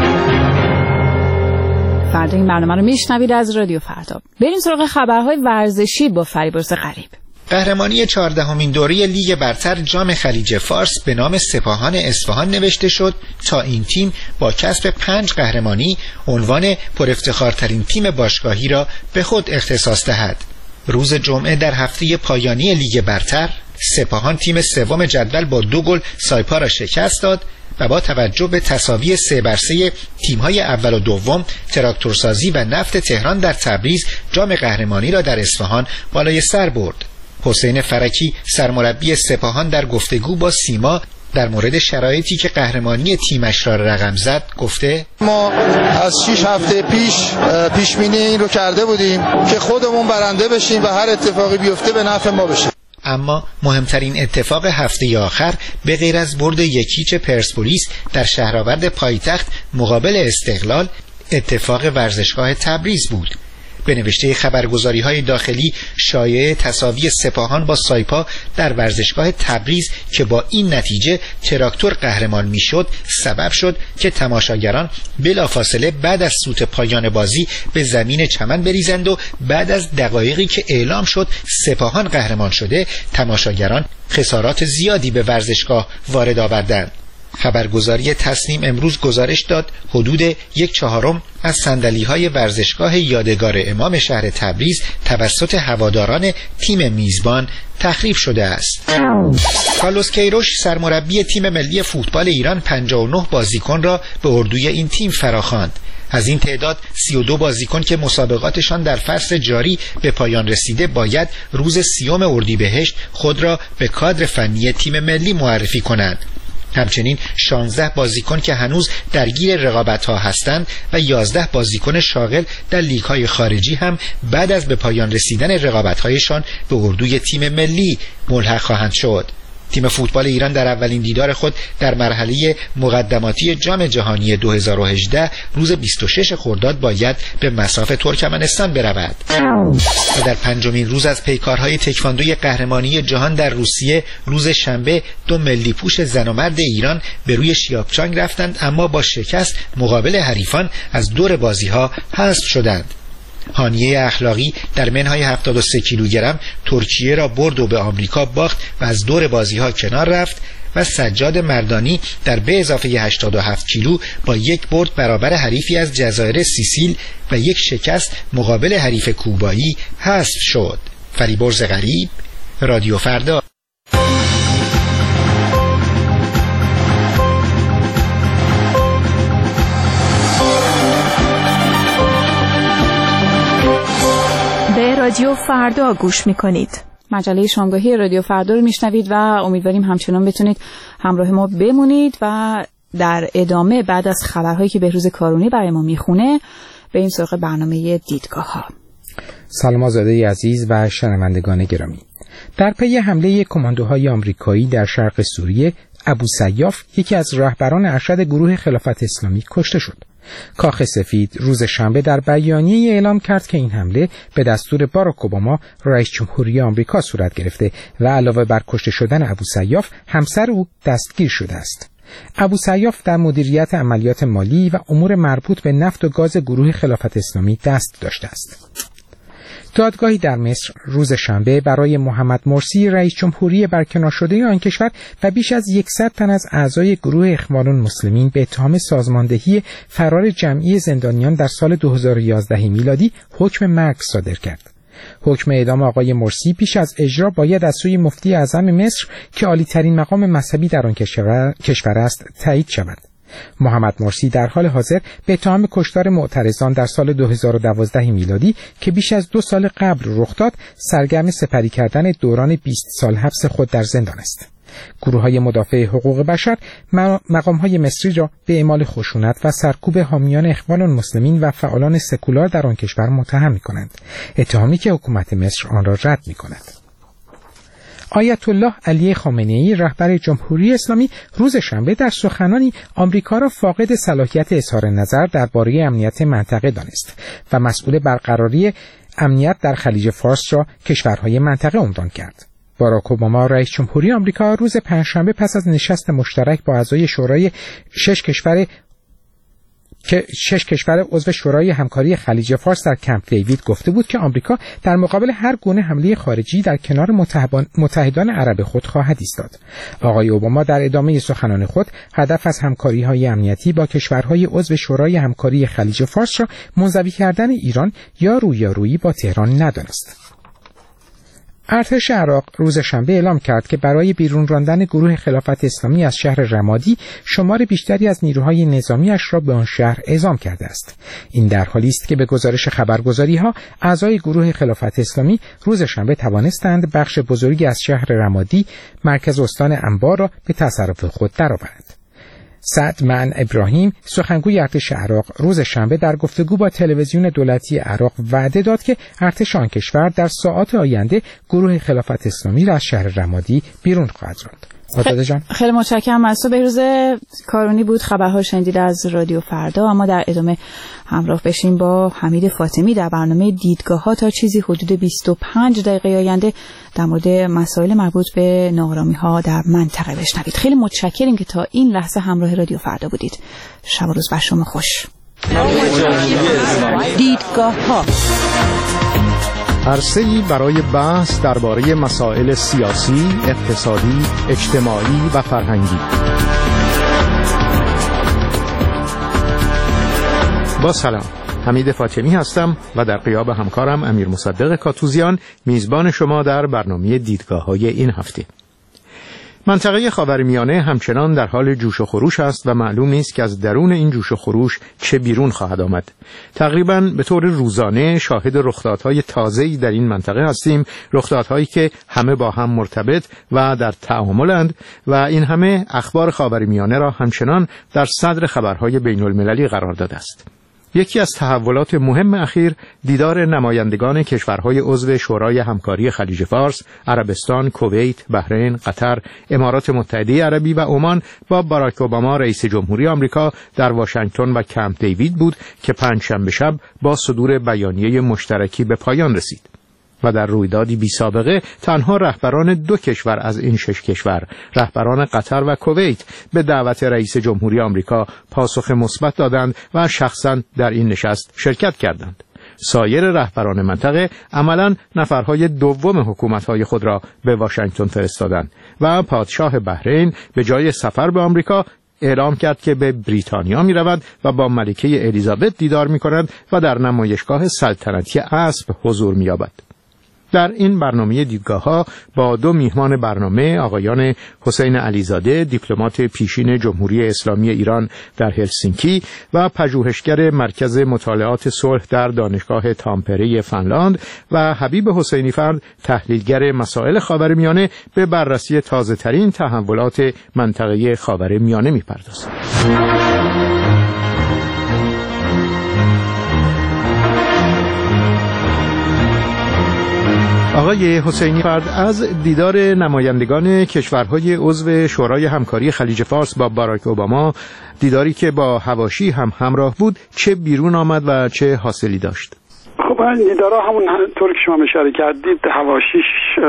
فردا این برنامه رو میشنوید از رادیو فردا. بریم سراغ خبرهای ورزشی با فریبرز غریب. قهرمانی چهاردهمین دوره لیگ برتر جام خلیج فارس به نام سپاهان اصفهان نوشته شد تا این تیم با کسب پنج قهرمانی عنوان پرافتخارترین تیم باشگاهی را به خود اختصاص دهد. روز جمعه در هفته پایانی لیگ برتر سپاهان تیم سوم جدول با دو گل سایپا را شکست داد و با توجه به تساوی سه بر سه تیم‌های اول و دوم تراکتورسازی و نفت تهران در تبریز جام قهرمانی را در اصفهان بالای سر برد. حسین فرکی سرمربی سپاهان در گفتگو با سیما در مورد شرایطی که قهرمانی تیمش را رقم زد گفته: ما از شش هفته پیش پیش بینی این رو کرده بودیم که خودمون برنده بشیم و هر اتفاقی بیفته به نفع ما بشه. اما مهمترین اتفاق هفته آخر به غیر از برد یکیچ پرسپولیس در شهرآورد پایتخت مقابل استقلال اتفاق ورزشگاه تبریز بود. به نوشته خبرگزاری‌های داخلی شایعه تساوی سپاهان با سایپا در ورزشگاه تبریز که با این نتیجه تراکتور قهرمان میشد سبب شد که تماشاگران بلافاصله بعد از سوت پایان بازی به زمین چمن بریزند و بعد از دقایقی که اعلام شد سپاهان قهرمان شده تماشاگران خسارات زیادی به ورزشگاه وارد آوردند. خبرگزاری تصنیم امروز گزارش داد حدود یک چهارم از صندلی‌های ورزشگاه یادگار امام شهر تبریز توسط هواداران تیم میزبان تخریب شده است. کارلوس کیروش سرمربی تیم ملی فوتبال ایران پنجاه و نه بازیکن را به اردوی این تیم فراخواند. از این تعداد سی و دو بازیکن که مسابقاتشان در فصل جاری به پایان رسیده باید روز سیوم اردیبهشت خود را به کادر فنی تیم ملی معرفی کنند. همچنین شانزده بازیکن که هنوز درگیر رقابت‌ها هستند و یازده بازیکن شاغل در لیگ‌های خارجی هم بعد از به پایان رسیدن رقابت‌هایشان به اردوی تیم ملی ملحق خواهند شد. تیم فوتبال ایران در اولین دیدار خود در مرحله مقدماتی جام جهانی دو هزار و هجده روز بیست و شش خرداد باید به مصاف ترکمنستان برود و در پنجمین روز از پیکارهای تکواندوی قهرمانی جهان در روسیه روز شنبه دو ملی پوش زن و مرد ایران به روی شیاپچانگ رفتند، اما با شکست مقابل حریفان از دور بازی‌ها حذف شدند. هانیه اخلاقی در منهای هفتاد و سه کیلوگرم ترکیه را برد و به آمریکا باخت و از دور بازی‌ها کنار رفت و سجاد مردانی در به اضافه هشتاد و هفت کیلو با یک برد برابر حریفی از جزایر سیسیل و یک شکست مقابل حریف کوبایی حذف شد. فریبرز غریب، رادیو فردا. به رادیو فردا گوش میکنید. مجله شامگاهی رادیو فردا رو میشنوید و امیدواریم همچنان بتونید همراه ما بمونید و در ادامه بعد از خبرهایی که بهروز کارونی برای ما میخونه به این سراغ برنامه دیدگاه ها. سلام آزاده عزیز و شنوندگان گرامی. در پی حمله کماندوهای آمریکایی در شرق سوریه، ابو سیاف یکی از رهبران ارشد گروه خلافت اسلامی کشته شد. کاخ سفید روز شنبه در بیانیه اعلام کرد که این حمله به دستور باراک اوباما رئیس جمهوری آمریکا صورت گرفته و علاوه بر کشته شدن ابو سیاف همسر او دستگیر شده است. ابو سیاف در مدیریت عملیات مالی و امور مربوط به نفت و گاز گروه خلافت اسلامی دست داشته است. دادگاهی در مصر روز شنبه برای محمد مرسی رئیس جمهوری برکنار شده آن کشور و بیش از صد تن از اعضای گروه اخوان المسلمین به اتهام سازماندهی فرار جمعی زندانیان در سال دو هزار و یازده میلادی حکم مرگ صادر کرد. حکم اعدام آقای مرسی پیش از اجرا باید از سوی مفتی اعظم مصر که عالی‌ترین مقام مذهبی در آن کشور است تایید شود. محمد مرسی در حال حاضر به اتهام کشتار معترضان در سال دو هزار و دوازده میلادی که بیش از دو سال قبل رخ داد سرگرم سپری کردن دوران بیست سال حبس خود در زندان است. گروه‌های مدافع حقوق بشر مقام‌های مصری را به اعمال خشونت و سرکوب حامیان اخوان المسلمین و فعالان سکولار در آن کشور متهم می‌کنند، اتهامی که حکومت مصر آن را رد می‌کند. آیت الله علی خامنه‌ای رهبر جمهوری اسلامی روز شنبه در سخنانی آمریکا را فاقد صلاحیت اظهار نظر درباره امنیت منطقه دانست و مسئول برقراری امنیت در خلیج فارس را کشورهای منطقه عنوان کرد. باراک اوباما رئیس جمهوری آمریکا روز پنجشنبه پس از نشست مشترک با اعضای شورای شش کشور که شش کشور عضو شورای همکاری خلیج فارس در کمپ دیوید گفته بود که آمریکا در مقابل هر گونه حمله خارجی در کنار متحدان عرب خود خواهد ایستاد. آقای اوباما در ادامه سخنان خود هدف از همکاری‌های امنیتی با کشورهای عضو شورای همکاری خلیج فارس را منزوی کردن ایران یا رویارویی با تهران ندانست. ارتش عراق روز شنبه اعلام کرد که برای بیرون راندن گروه خلافت اسلامی از شهر رمادی شمار بیشتری از نیروهای نظامیش را به آن شهر اعزام کرده است. این در حالی است که به گزارش خبرگزاری‌ها اعضای گروه خلافت اسلامی روز شنبه توانستند بخش بزرگی از شهر رمادی مرکز استان انبار را به تصرف خود درآورند. سعد معن ابراهیم سخنگوی ارتش عراق روز شنبه در گفتگو با تلویزیون دولتی عراق وعده داد که ارتش آن کشور در ساعات آینده گروه خلافت اسلامی را از شهر رمادی بیرون خواهد راند. خیلی متشکرم. از تو بهروز کارونی بود خبرها شنیدید از رادیو فردا. اما در ادامه همراه بشیم با حمید فاطمی در برنامه دیدگاه ها تا چیزی حدود بیست و پنج دقیقه آینده در مورد مسائل مربوط به ناآرامی ها در منطقه بشنوید. خیلی متشکریم که تا این لحظه همراه رادیو فردا بودید. شب و روز بر شما خوش. دیدگاه ها عرصه‌ای برای بحث درباره مسائل سیاسی، اقتصادی، اجتماعی و فرهنگی. با سلام، حمید فاطمی هستم و در غیاب همکارم امیر مصدق کاتوزیان میزبان شما در برنامه دیدگاه‌های این هفته. منطقه خاورمیانه همچنان در حال جوش و خروش است و معلوم نیست که از درون این جوش و خروش چه بیرون خواهد آمد. تقریباً به طور روزانه شاهد رخدادهای تازه‌ای در این منطقه هستیم، رخدادهایی که همه با هم مرتبط و در تعاملند و این همه اخبار خاورمیانه را همچنان در صدر خبرهای بین‌المللی قرار داده است. یکی از تحولات مهم اخیر دیدار نمایندگان کشورهای عضو شورای همکاری خلیج فارس، عربستان، کویت، بحرین، قطر، امارات متحده عربی و عمان با باراک اوباما رئیس جمهوری آمریکا در واشنگتن و کمپ دیوید بود که پنجشنبه شب با صدور بیانیه مشترکی به پایان رسید. و در رویدادی بی سابقه تنها رهبران دو کشور از این شش کشور، رهبران قطر و کویت، به دعوت رئیس جمهوری آمریکا پاسخ مثبت دادند و شخصاً در این نشست شرکت کردند. سایر رهبران منطقه عملاً نفرهای دوم حکومت‌های خود را به واشنگتن فرستادند و پادشاه بحرین به جای سفر به آمریکا اعلام کرد که به بریتانیا می رود و با ملکه الیزابت دیدار می کند و در نمایشگاه سلطنتی اسب حضور می یابد. در این برنامه دیدگاه‌ها با دو میهمان برنامه، آقایان حسین علیزاده، دیپلمات پیشین جمهوری اسلامی ایران در هلسینکی و پژوهشگر مرکز مطالعات صلح در دانشگاه تامپره فنلاند و حبیب حسینی فرد، تحلیلگر مسائل خاورمیانه، به بررسی تازه‌ترین تحولات منطقه خاورمیانه می‌پردازیم. آقای حسینی فرد، از دیدار نمایندگان کشورهای عضو شورای همکاری خلیج فارس با باراک اوباما، دیداری که با حواشی هم همراه بود، چه بیرون آمد و چه حاصلی داشت؟ خب این دیدارها همون طور که شما اشاره کردید حواشیش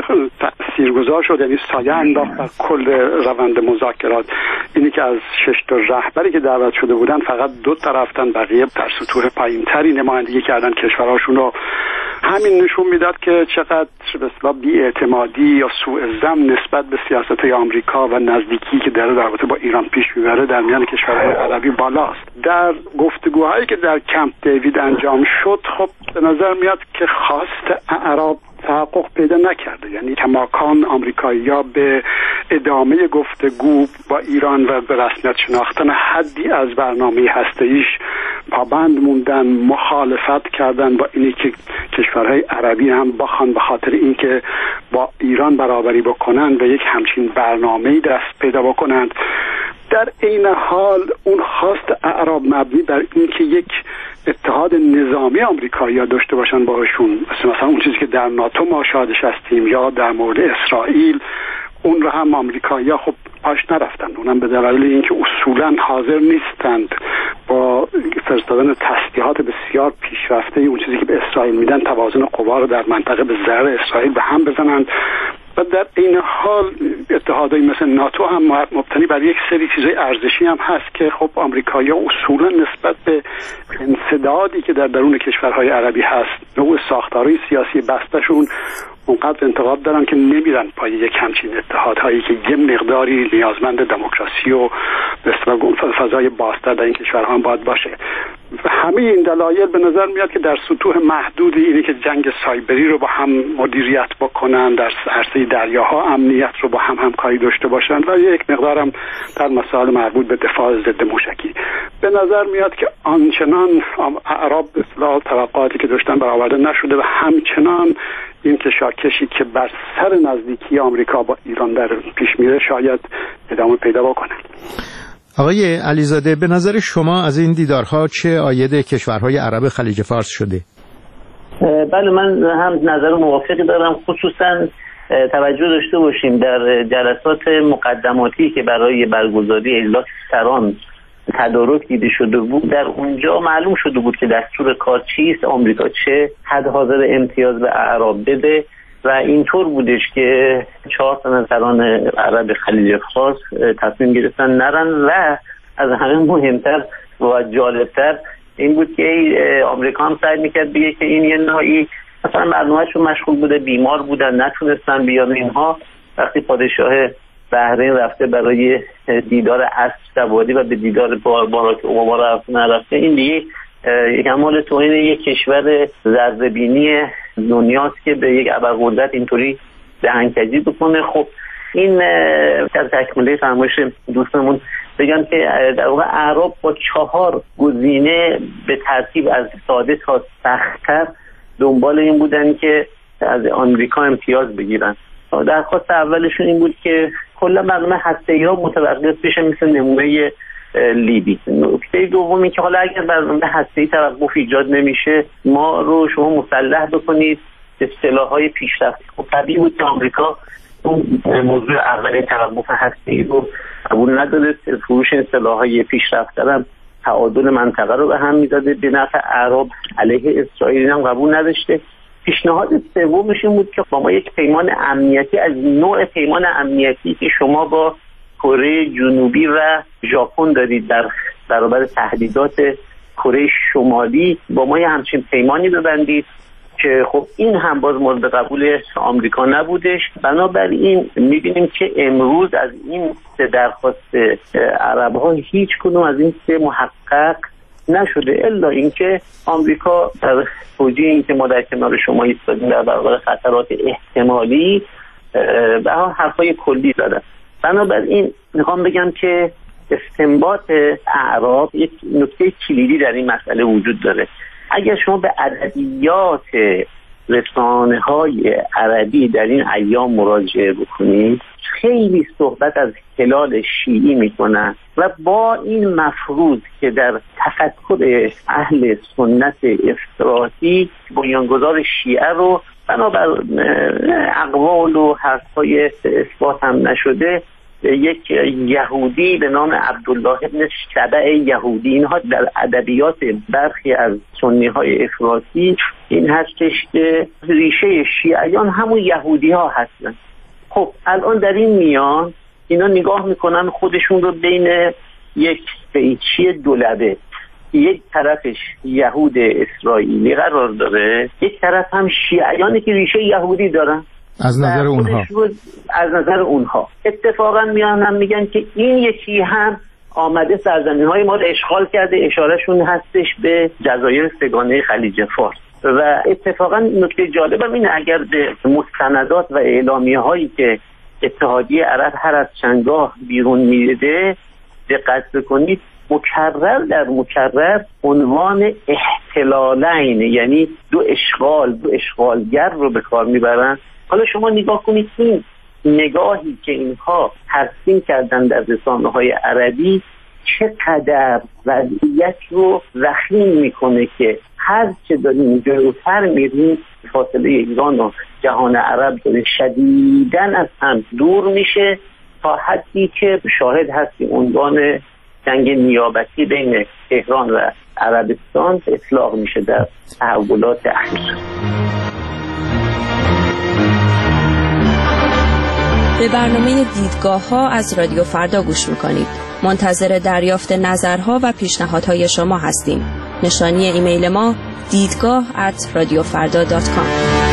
تاثیرگذار شد، یعنی سایه انداخت بر کل روند مذاکرات. اینی که از شش تا رهبری که دعوت شده بودن فقط دو تا رفتن، بقیه در سطوح پایینتری نمایندگی کردن کشورهاشون رو. همین نشون میداد که چقدر به اصطلاح بی‌اعتمادی یا سوء ظن نسبت به سیاست آمریکا و نزدیکی که در رابطه با ایران پیش میبره در میان کشورهای عربی بالاست. در گفتگوهایی که در کمپ دیوید انجام شد، خب به نظر میاد که خواست اعراب تحقق پیدا نکرده، یعنی کماکان آمریکایی‌ها به ادامه گفتگو با ایران و به رسمیت شناختن حدی از برنامه هسته‌ایش پابند موندن، مخالفت کردن با اینی که کشورهای عربی هم بخوان به خاطر اینکه با ایران برابری بکنن و یک همچین برنامه‌ای دست پیدا بکنند. در این حال اون خواست اعراب مبنی بر اینکه یک اتحاد نظامی آمریکایی‌ها داشته باشن باهاشون، مثلا اون چیزی که در ناتو ما شاهدش هستیم، یا در مورد اسرائیل، اون رو هم آمریکایی‌ها خب پاش نرفتن. اونم به دلیل اینکه اصولاً حاضر نیستند با فرستادن تسلیحات بسیار پیشرفته، اون چیزی که به اسرائیل میدن، توازن قوا رو در منطقه به ضرر اسرائیل به هم بزنند. و در این حال اتحادایی مثل ناتو هم مبتنی بر یک سری چیزای ارزشی هم هست که خب آمریکایی‌ها اصولا نسبت به انسدادی که در درون کشورهای عربی هست، نوع ساختارهای سیاسی بستشون اونقدر انتقاد دارن که نمیرن پای یک همچین اتحادهایی که یه مقداری نیازمند دموکراسی و به اصطلاح فضای بازتر در این کشورها هم باید باشه. همه این دلایل به نظر میاد که در سطوح محدودی، اینه که جنگ سایبری رو با هم مدیریت بکنن، در عرصه دریاها امنیت رو با هم همکاری داشته باشن و یک مقدارم در مسائل مربوط به دفاع ضد موشکی. به نظر میاد که آنچنان اعراب به اصطلاح توقعاتی که داشتن برآورده نشده و همچنان این کشاکشی که بر سر نزدیکی آمریکا با ایران در پیش میره شاید ادامه پیدا بکنه. آقای علیزاده، به نظر شما از این دیدارها چه عاید کشورهای عرب خلیج فارس شده؟ بله، من هم نظر موافقی دارم. خصوصا توجه داشته باشیم در جلسات مقدماتی که برای برگزاری اجلاس سران تدارک دیده شده بود، در اونجا معلوم شده بود که دستور کار چیست، آمریکا چه حد حاضر امتیاز به اعراب بده و اینطور بودش که چهار تا از سران عرب خلیج فارس تصمیم گرفتن نرن و از همه مهمتر و جالبتر این بود که آمریکا هم سعی میکرد بگه که این یه نوعی مثلا مردمشون مشغول بوده، بیمار بودن، نتونستن بیان. اینها وقتی پادشاه بحرین رفته برای دیدار اسب سواری و به دیدار باراک اوباما رفته نرفته، این دیگه یک عمل توهین یک کشور ذره‌بینی دنیاست که به یک ابرقدرت اینطوری دهنکجی بکنه. خب این از تکمیل فرمایش دوستمون بگم که در واقع اعراب با چهار گزینه به ترتیب از ساده تا سخت‌تر دنبال این بودن که از آمریکا امتیاز بگیرن. درخواست اولشون این بود که کلا برنامه هسته‌ای ها متوقف بشه، مثل نمونه لیبی. نکته دومی که حالا اگر برنامه هسته‌ای توقف ایجاد نمیشه، ما رو شما مسلح بکنید به سلاح‌های پیشرفته. خب طبیعی بود که آمریکا اون موضوع اول توقف هسته‌ای رو قبول نداره، فروش سلاح‌های پیشرفته هم تعادل منطقه رو به هم میداده، به نفع عرب علیه اسرائیل هم قبول نداشته. پیشنهاد سومش این بود که با ما یک پیمان امنیتی از نوع پیمان امنیتی که شما با کره جنوبی و ژاپن دارید در برابر تهدیدات کره شمالی، با ما یه همچین پیمانی ببندید که خب این هم باز مورد قبول آمریکا نبودش. بنابراین میبینیم که امروز از این سه درخواست عرب ها هیچ کدوم از این سه محقق نشده، الا اینکه آمریکا در توجیه اینکه ما در کنار شما ایستادیم در برابر خطرات احتمالی به حرفای کلی زدن. بنابراین میخوام بگم که استنباط اعراب یک نکته کلیدی در این مسئله وجود داره. اگر شما به ادبیات رسانه های عربی در این ایام مراجعه بکنید، خیلی صحبت از هلال شیعی میکنن و با این مفروض که در تفکر اهل سنت افراطی بنیانگذار شیعه رو بنابر اقوال و حرفهای اثبات هم نشده یک یهودی به نام عبدالله ابن شبع یهودی، اینها در ادبیات برخی از سنی های افراطی این هستش که ریشه شیعیان همون یهودی ها هستن. خب الان در این میان اینا نگاه میکنن خودشون رو بین یک قیچی دولبه، یک طرفش یهود اسرائیلی قرار داره، یک طرف هم شیعیانی که ریشه یهودی دارن. از نظر اونها از نظر اونها اتفاقا میان هم میگن که این یکی هم آمده سرزمین های ما رو اشغال کرده، اشارهشون هستش به جزایر سگانه خلیج فارس. و اتفاقا نکته جالبم اینه اگر به مستندات و اعلامیه هایی که اتحادیه عرب هر از چندگاه بیرون میده دقت بکنید، مکرر در مکرر عنوان احتلالین، یعنی دو اشغال دو اشغالگر رو به کار میبرن. حالا شما نگاه کنید این نگاهی که اینها ترسیم کردن در رسانه‌های عربی چقدر وضعیت رو وخیم میکنه که هر چه داریم جلوتر میریم فاصله ایران و جهان عرب داره شدیداً از هم دور میشه تا حدی که شاهد هستیم عنوان جنگ نیابتی بین تهران و عربستان اطلاق میشه در تحولات اخیر. به برنامه دیدگاه ها از رادیو فردا گوش میکنید. منتظر دریافت نظرها و پیشنهادهای شما هستیم. نشانی ایمیل ما دیدگاه ات رادیو فردا دات کام.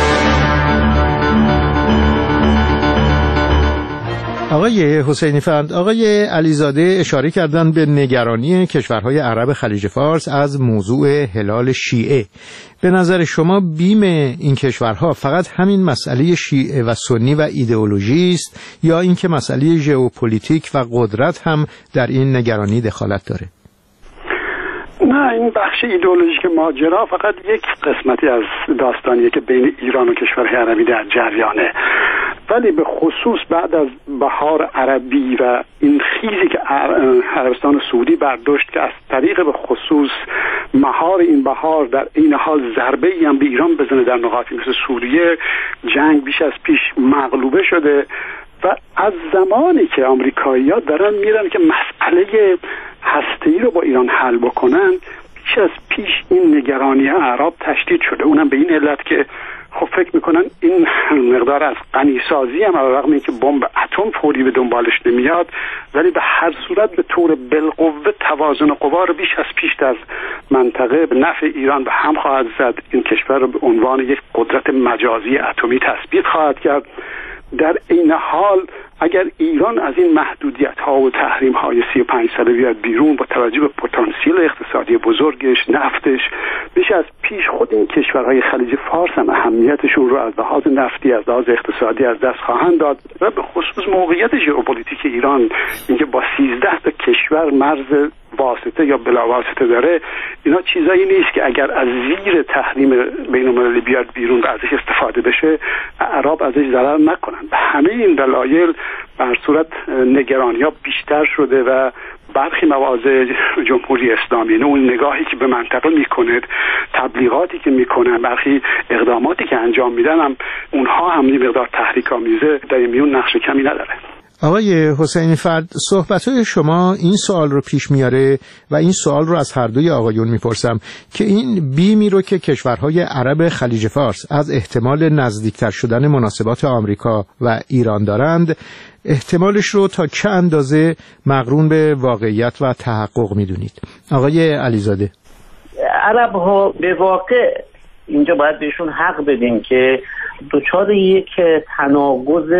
آقای حسینی فند، آقای علیزاده اشاره کردن به نگرانی کشورهای عرب خلیج فارس از موضوع هلال شیعه. به نظر شما بیم این کشورها فقط همین مسئله شیعه و سنی و ایدئولوژی است یا اینکه مسئله ژئوپلیتیک و قدرت هم در این نگرانی دخالت داره؟ نه، این بخش ایدئولوژیک ماجرا فقط یک قسمتی از داستانیه که بین ایران و کشورهای عربی در جریانه، ولی به خصوص بعد از بهار عربی و این خیزی که عربستان سعودی برداشت که از طریق به خصوص مهار این بهار در این حال ضربه ای هم به ایران بزنه در نقاطی مثل سوریه، جنگ بیش از پیش مغلوبه شده و از زمانی که آمریکایی‌ها دارن میرن که مسئله هسته‌ای رو با ایران حل بکنن، بیش از پیش این نگرانی اعراب تشدید شده. اونم به این علت که خب فکر میکنن این مقدار از غنیسازی هم علیرغم اینکه بمب اتم فوری به دنبالش نمیاد، ولی به هر صورت به طور بالقوه توازن قوا رو بیش از پیش در منطقه به نفع ایران به هم خواهد زد. این کشور رو به عنوان یک قدرت مجازی اتمی تثبیت خواهد کرد. در این حال اگر ایران از این محدودیت ها و تحریم های سی و پنج ساله بیاد بیرون با توجه به پتانسیل اقتصادی بزرگش، نفتش، بیش از پیش خود این کشورهای خلیج فارس هم اهمیتشون رو از لحاظ نفتی، از لحاظ اقتصادی از دست خواهند داد و به خصوص موقعیت ژئوپلیتیک ایران، اینکه با سیزده تا کشور مرز واسطه یا بلا واسطه داره، اینا چیزایی نیست که اگر از زیر تحریم بین‌المللی بیاد بیرون و ازش استفاده بشه عرب ازش ضرر نکنن. به همه این دلایل بر صورت نگرانی‌ها بیشتر شده و برخی مواضع جمهوری اسلامی نه اون نگاهی که به منطقه میکنه، تبلیغاتی که میکنن، برخی اقداماتی که انجام میدن هم اونها هم یه مقدار تحریک‌آمیزه در میون نقش کمی نداره. آقای حسینی فرد، صحبت‌های شما این سوال رو پیش میاره و این سوال رو از هر دوی آقایون میپرسم که این بیمی رو که کشورهای عرب خلیج فارس از احتمال نزدیکتر شدن مناسبات آمریکا و ایران دارند، احتمالش رو تا چه اندازه مقرون به واقعیت و تحقق میدونید؟ آقای علیزاده. عرب ها به واقع اینجا باید بهشون حق بدیم که دوچار یک تناقض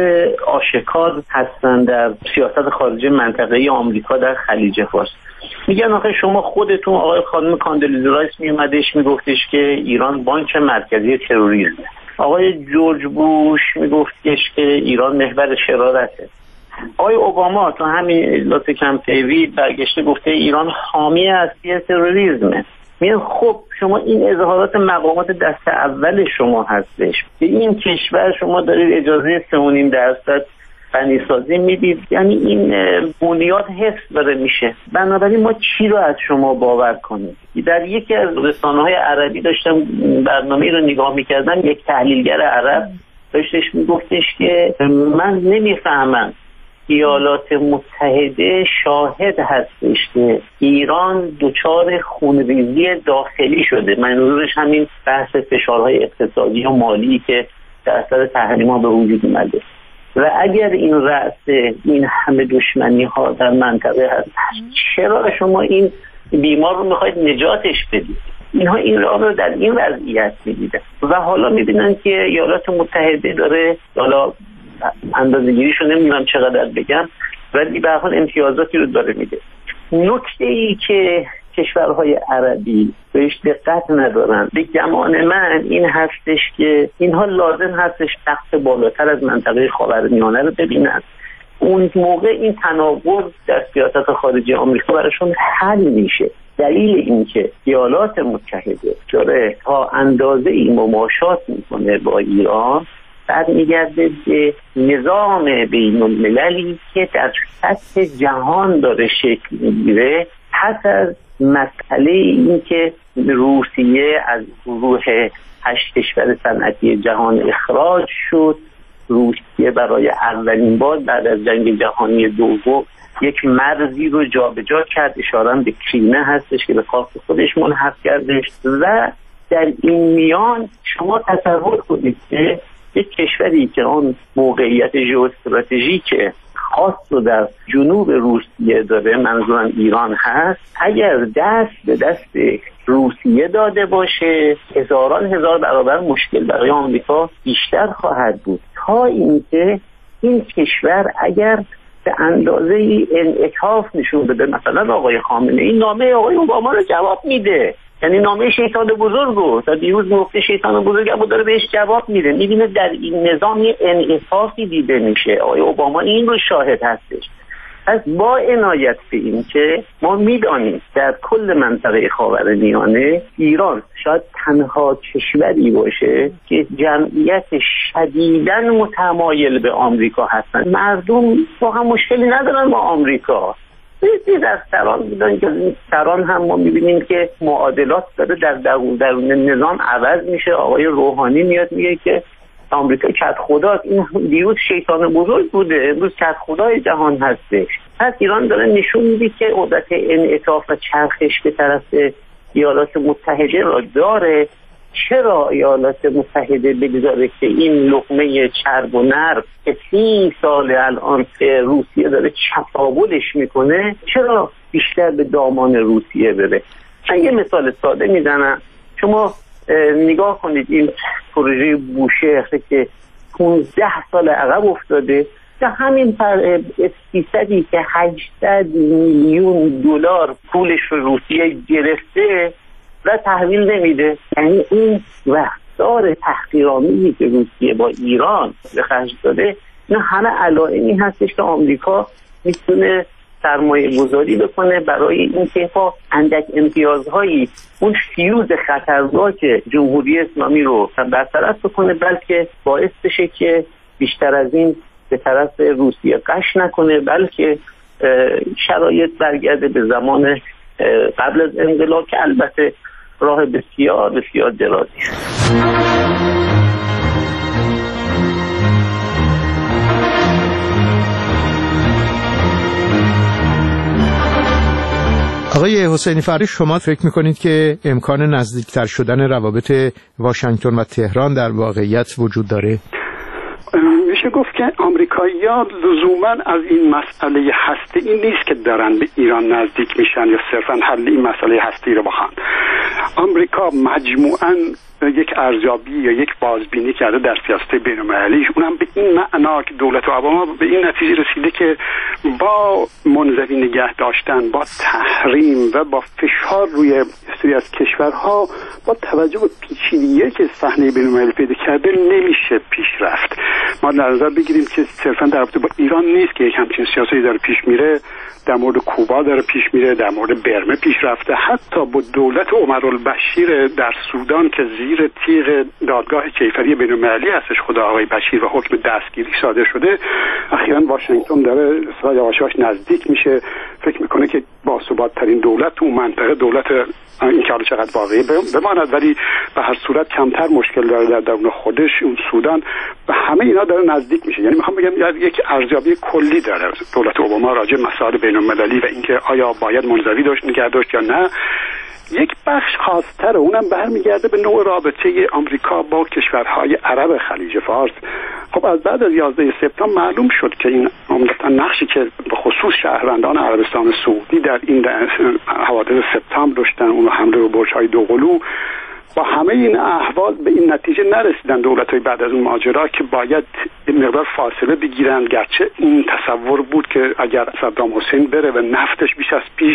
آشکار هستن در سیاست خارجی منطقه‌ای آمریکا در خلیج فارس. میگن آخه شما خودتون، آقای خانم کاندلیزا رایس میومدش میگفتش که ایران بانک مرکزی تروریسمه، آقای جورج بوش میگفتش که ایران محور شرارته، آقای اوباما تو همین اجلاس کمپ دیوید برگشته گفته ایران حامی اصلی تروریسمه. میگن خب شما این اظهارات مقامات دست اول شما هستش، به این کشور شما دارید اجازه سه و نیم درصد غنیسازی میدید، یعنی این بنیاد حفظ داره میشه. بنابراین ما چی رو از شما باور کنیم؟ در یکی از رسانه‌های عربی داشتم برنامه رو نگاه میکردم، یک تحلیلگر عرب داشتش میگفتش که من نمیفهمم ایالات متحده شاهد هستش که ایران دچار خونریزی داخلی شده، منظورش همین بحث فشارهای اقتصادی و مالی که در اثر تحریم‌ها به وجود اومده، و اگر این رأس این همه دشمنی ها در منطقه هست، چرا شما این بیمار رو میخواید نجاتش بدید؟ اینها این رو در این وضعیت میدیدن و حالا میبینن که ایالات متحده داره، حالا اندازه گیریشو نمیدونم چقدر بگم، ولی به هر حال امتیازاتی رو داره میده. نکته ای که کشورهای عربی بهش دقت ندارن به گمان من این هستش که اینها لازم هستش سقف بالاتر از منطقه خاورمیانه رو ببینن. اون موقع این تناقض در سیاست خارجی آمریکا براشون حل میشه. دلیل این که ایالات متحده داره تا اندازه این مماشات میکنه با ایران برمیگرده به نظام بین المللی که در سطح جهان داره شکل میگیره. پس از مسئله این که روسیه از گروه هشت کشور صنعتی جهان اخراج شد، روسیه برای اولین بار بعد از جنگ جهانی دوم یک مرزی رو جابجا کرد، اشاره به کرینه هستش که به خاک خودش منحط کردش. و در این میان شما تصور کنید که یک کشوری که آن موقعیت ژئواستراتژیک خاص رو در جنوب روسیه داره، منظورم ایران هست، اگر دست به دست روسیه داده باشه هزاران هزار برابر مشکل برای آمریکا بیشتر خواهد بود، تا اینکه این کشور اگر به اندازه ای انعطاف نشون بده. مثلا آقای خامنه ای نامه آقای اوباما رو جواب میده، یعنی نامه شیطان بزرگ رو تا دیروز گفته شیطان بزرگ اما داره بهش جواب میده. میبینه در این نظام یه انعطافی دیده میشه. آقای اوباما این رو شاهد هستش. پس با عنایت به این که ما میدانیم در کل منطقه خاورمیانه ایران شاید تنها کشوری باشه که جمعیت شدیداً متمایل به آمریکا هستن. مردم با هم مشکلی ندارن با آمریکا. بیشتر از سران بودن که این سران هم ما میبینیم که معادلات داره در درون نظام عوض میشه. آقای روحانی میاد میگه که آمریکا کت خداست. این دیروز شیطان بزرگ بوده، امروز کت خدای جهان هستش. پس ایران داره نشون میده که عادت انعطاف و چرخش به طرف ایالات متحده را داره. چرا ایالات متحده بگذاره که این لقمه چرب و نرم که سی سال الان که روسیه داره چپاولش میکنه، چرا بیشتر به دامان روسیه بره؟ من یه مثال ساده میزنم. شما نگاه کنید این پروژه بوشهر که پانزده سال عقب افتاده، که همین پر سیصدی که هشتصد میلیون دلار پولش رو روسیه گرفته و تحویل نمیده. یعنی این رفتار تحقیرآمیزی که روسیه با ایران به خرج داده، نه همه علائمی هستش که آمریکا میتونه سرمایه گذاری بکنه برای اینکه با اندک امتیازهایی اون فیوز خطرناک جمهوری اسلامی رو برطرف بکنه، بلکه باعث بشه که بیشتر از این به طرف روسیه قش نکنه، بلکه شرایط برگرده به زمان قبل از انقلاب که البته راه بسیار بسیار درازی شد. آقای حسینی فری، شما فکر میکنید که امکان نزدیکتر شدن روابط واشنگتن و تهران در واقعیت وجود داره؟ میشه گفت که آمریکایی‌ها لزوماً از این مسئله هسته‌ای نیست که دارن به ایران نزدیک میشن یا صرفاً حل این مسئله هسته‌ای رو بخوان. آمریکا مجموعاً یک ارزیابی یا یک بازبینی کرده در سیاست بین‌المللی، اونم به این معنا که دولت اوباما به این نتیجه رسیده که با منزوی نگه داشتن، با تحریم و با فشار روی سری از کشورها، با توجه به پیچیدگی که صحنه بین‌المللی پیدا کرده، نمیشه پیش رفت. ما در نظر بگیریم که صرفاً در رابطه با ایران نیست که یک همچین سیاستی داره پیش میره، در مورد کوبا داره پیش میره، در مورد برمه پیش رفته، حتی با دولت عمرالبشیر در سودان که زیر تیغ دادگاه کیفری بین‌المللی هستش خود آقای بشیر و حکم دستگیری صادر شده، اخیراً واشنگتن داره یواشاش نزدیک میشه، فکر میکنه که باثبات ترین دولت تو منطقه دولت این که حالا چقدر واقعی بماند، ولی به هر صورت کمتر مشکل داره در درون خودش اون سودان، و همه اینا داره نزدیک میشه. یعنی میخوام بگم یک ارزیابی کلی داره دولت اوباما راجع به مسائل بین‌المللی و اینکه آیا باید منزوی داشت نگه داشت یا نه. یک بخش خاص‌تر اونم برمیگرده به نوع رابطه آمریکا با کشورهای عرب خلیج فارس. خب از بعد از یازده سپتامبر معلوم شد که این عمدتاً نقشی که به خصوص شهروندان عربستان سعودی در این حوادث سپتامبر داشتن، اون حمله به برج‌های دوقلو، با همه این احوال به این نتیجه نرسیدن دولت‌های بعد از اون ماجرا که باید این مقدار فاصله بگیرن، گرچه این تصور بود که اگر صدام حسین بره و نفتش بیش از پیش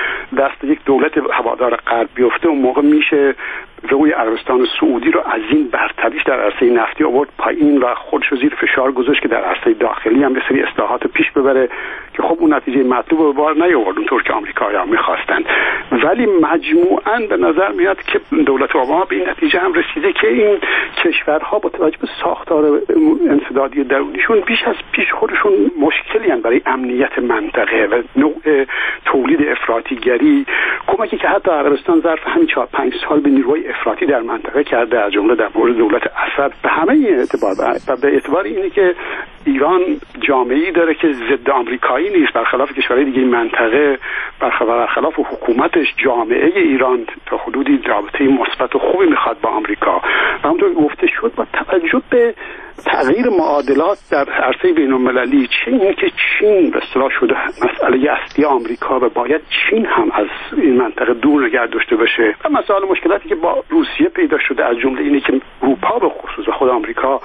دست یک دولت هوادار غرب بیفته، اون موقع میشه روی عربستان سعودی رو از این برتریش در عرصه نفتی آورد پایین و خودش رو زیر فشار گذاشت که در عرصه داخلی هم یه سری اصلاحات پیش ببره که خب اون نتیجه مطلوب به بار نیاورد اونطور که آمریکایی‌ها می‌خواستند. ولی مجموعاً به نظر میاد که دولت اوباما به این نتیجه هم رسیده که این کشورها با توجه به ساختار انسدادی درونیشون بیش از پیش خودشون مشکلی هستند برای امنیت منطقه و نوع تولید افراطیگری، کمکی که حتی عربستان ظرف همین چهار پنج سال به نیروهای افراطی در منطقه کرده، از جمله در مورد دولت اسد. به همه این اعتبار و به اعتبار اینه که ایران جامعه‌ای داره که ضد آمریکایی نیست، برخلاف کشورهای دیگه این منطقه، برخلاف حکومتش جامعه ایران تا حدودی رابطه مثبت و خوبی میخواد با آمریکا. و همونطور که گفته شد با توجه به تغییر معادلات در عرصه بین‌المللی، چه این که چین به اصطلاح شده مسئله اصلی آمریکا و باید چین هم از این منطقه دور نگه داشته باشه، و مسائل مشکلاتی که با روسیه پیدا شده، از جمله اینه که اروپا به خصوص خود آمریکا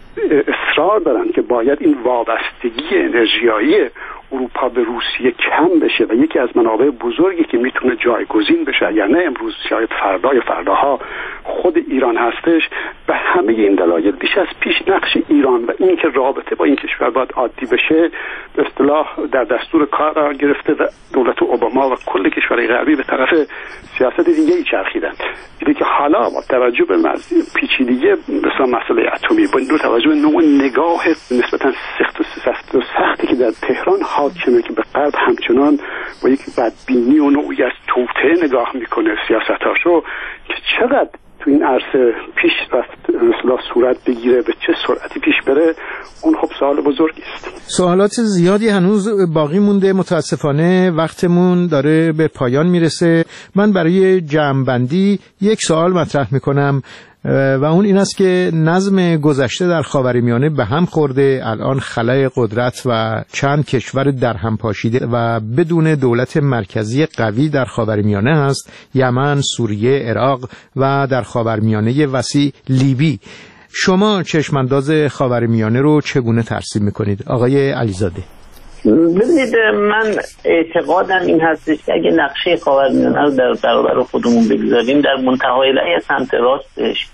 اصرار دارن که باید این وابستگی انرژیایی اروپا به روسیه کم بشه و یکی از منابع بزرگی که میتونه جایگزین بشه اگر نه امروز شاید فردا یا فرداها خود ایران هستش. به همه این دلایل بیش از پیش نقش ایران و این که رابطه با این کشور باید عادی بشه به اصطلاح در دستور کار قرار گرفته و دولت اوباما و کل کشورهای غربی به طرف سیاست دیگه ای چرخیدن. اینه که حالا با توجه به پیچیدگی مثلا مسئله اتمی، با دو توجه به نوع نگاه نسبتا سخت و سخت و سختی که در تهران حاکمه که به غرب همچنان با یک بدبینی و نوعی از توطئه نگاه میکنه سیاستاشو، که چقدر تو این عرصه پیش رفت مثلا صورت بگیره، به چه سرعتی پیش بره، اون خب سوال بزرگی است. سوالات زیادی هنوز باقی مونده، متاسفانه وقتمون داره به پایان میرسه. من برای جمع‌بندی یک سوال مطرح میکنم و اون این است که نظم گذشته در خاورمیانه به هم خورده، الان خلای قدرت و چند کشور در هم پاشیده و بدون دولت مرکزی قوی در خاورمیانه هست، یمن، سوریه، عراق و در خاورمیانه وسیع لیبی. شما چشمانداز خاورمیانه رو چگونه ترسیم میکنید آقای علیزاده؟ ببینید، من اعتقادم این هستش که اگه نقشه خاورمیانه رو در برابر خودمون بگذاریم، در منتهای لایه سمت راستش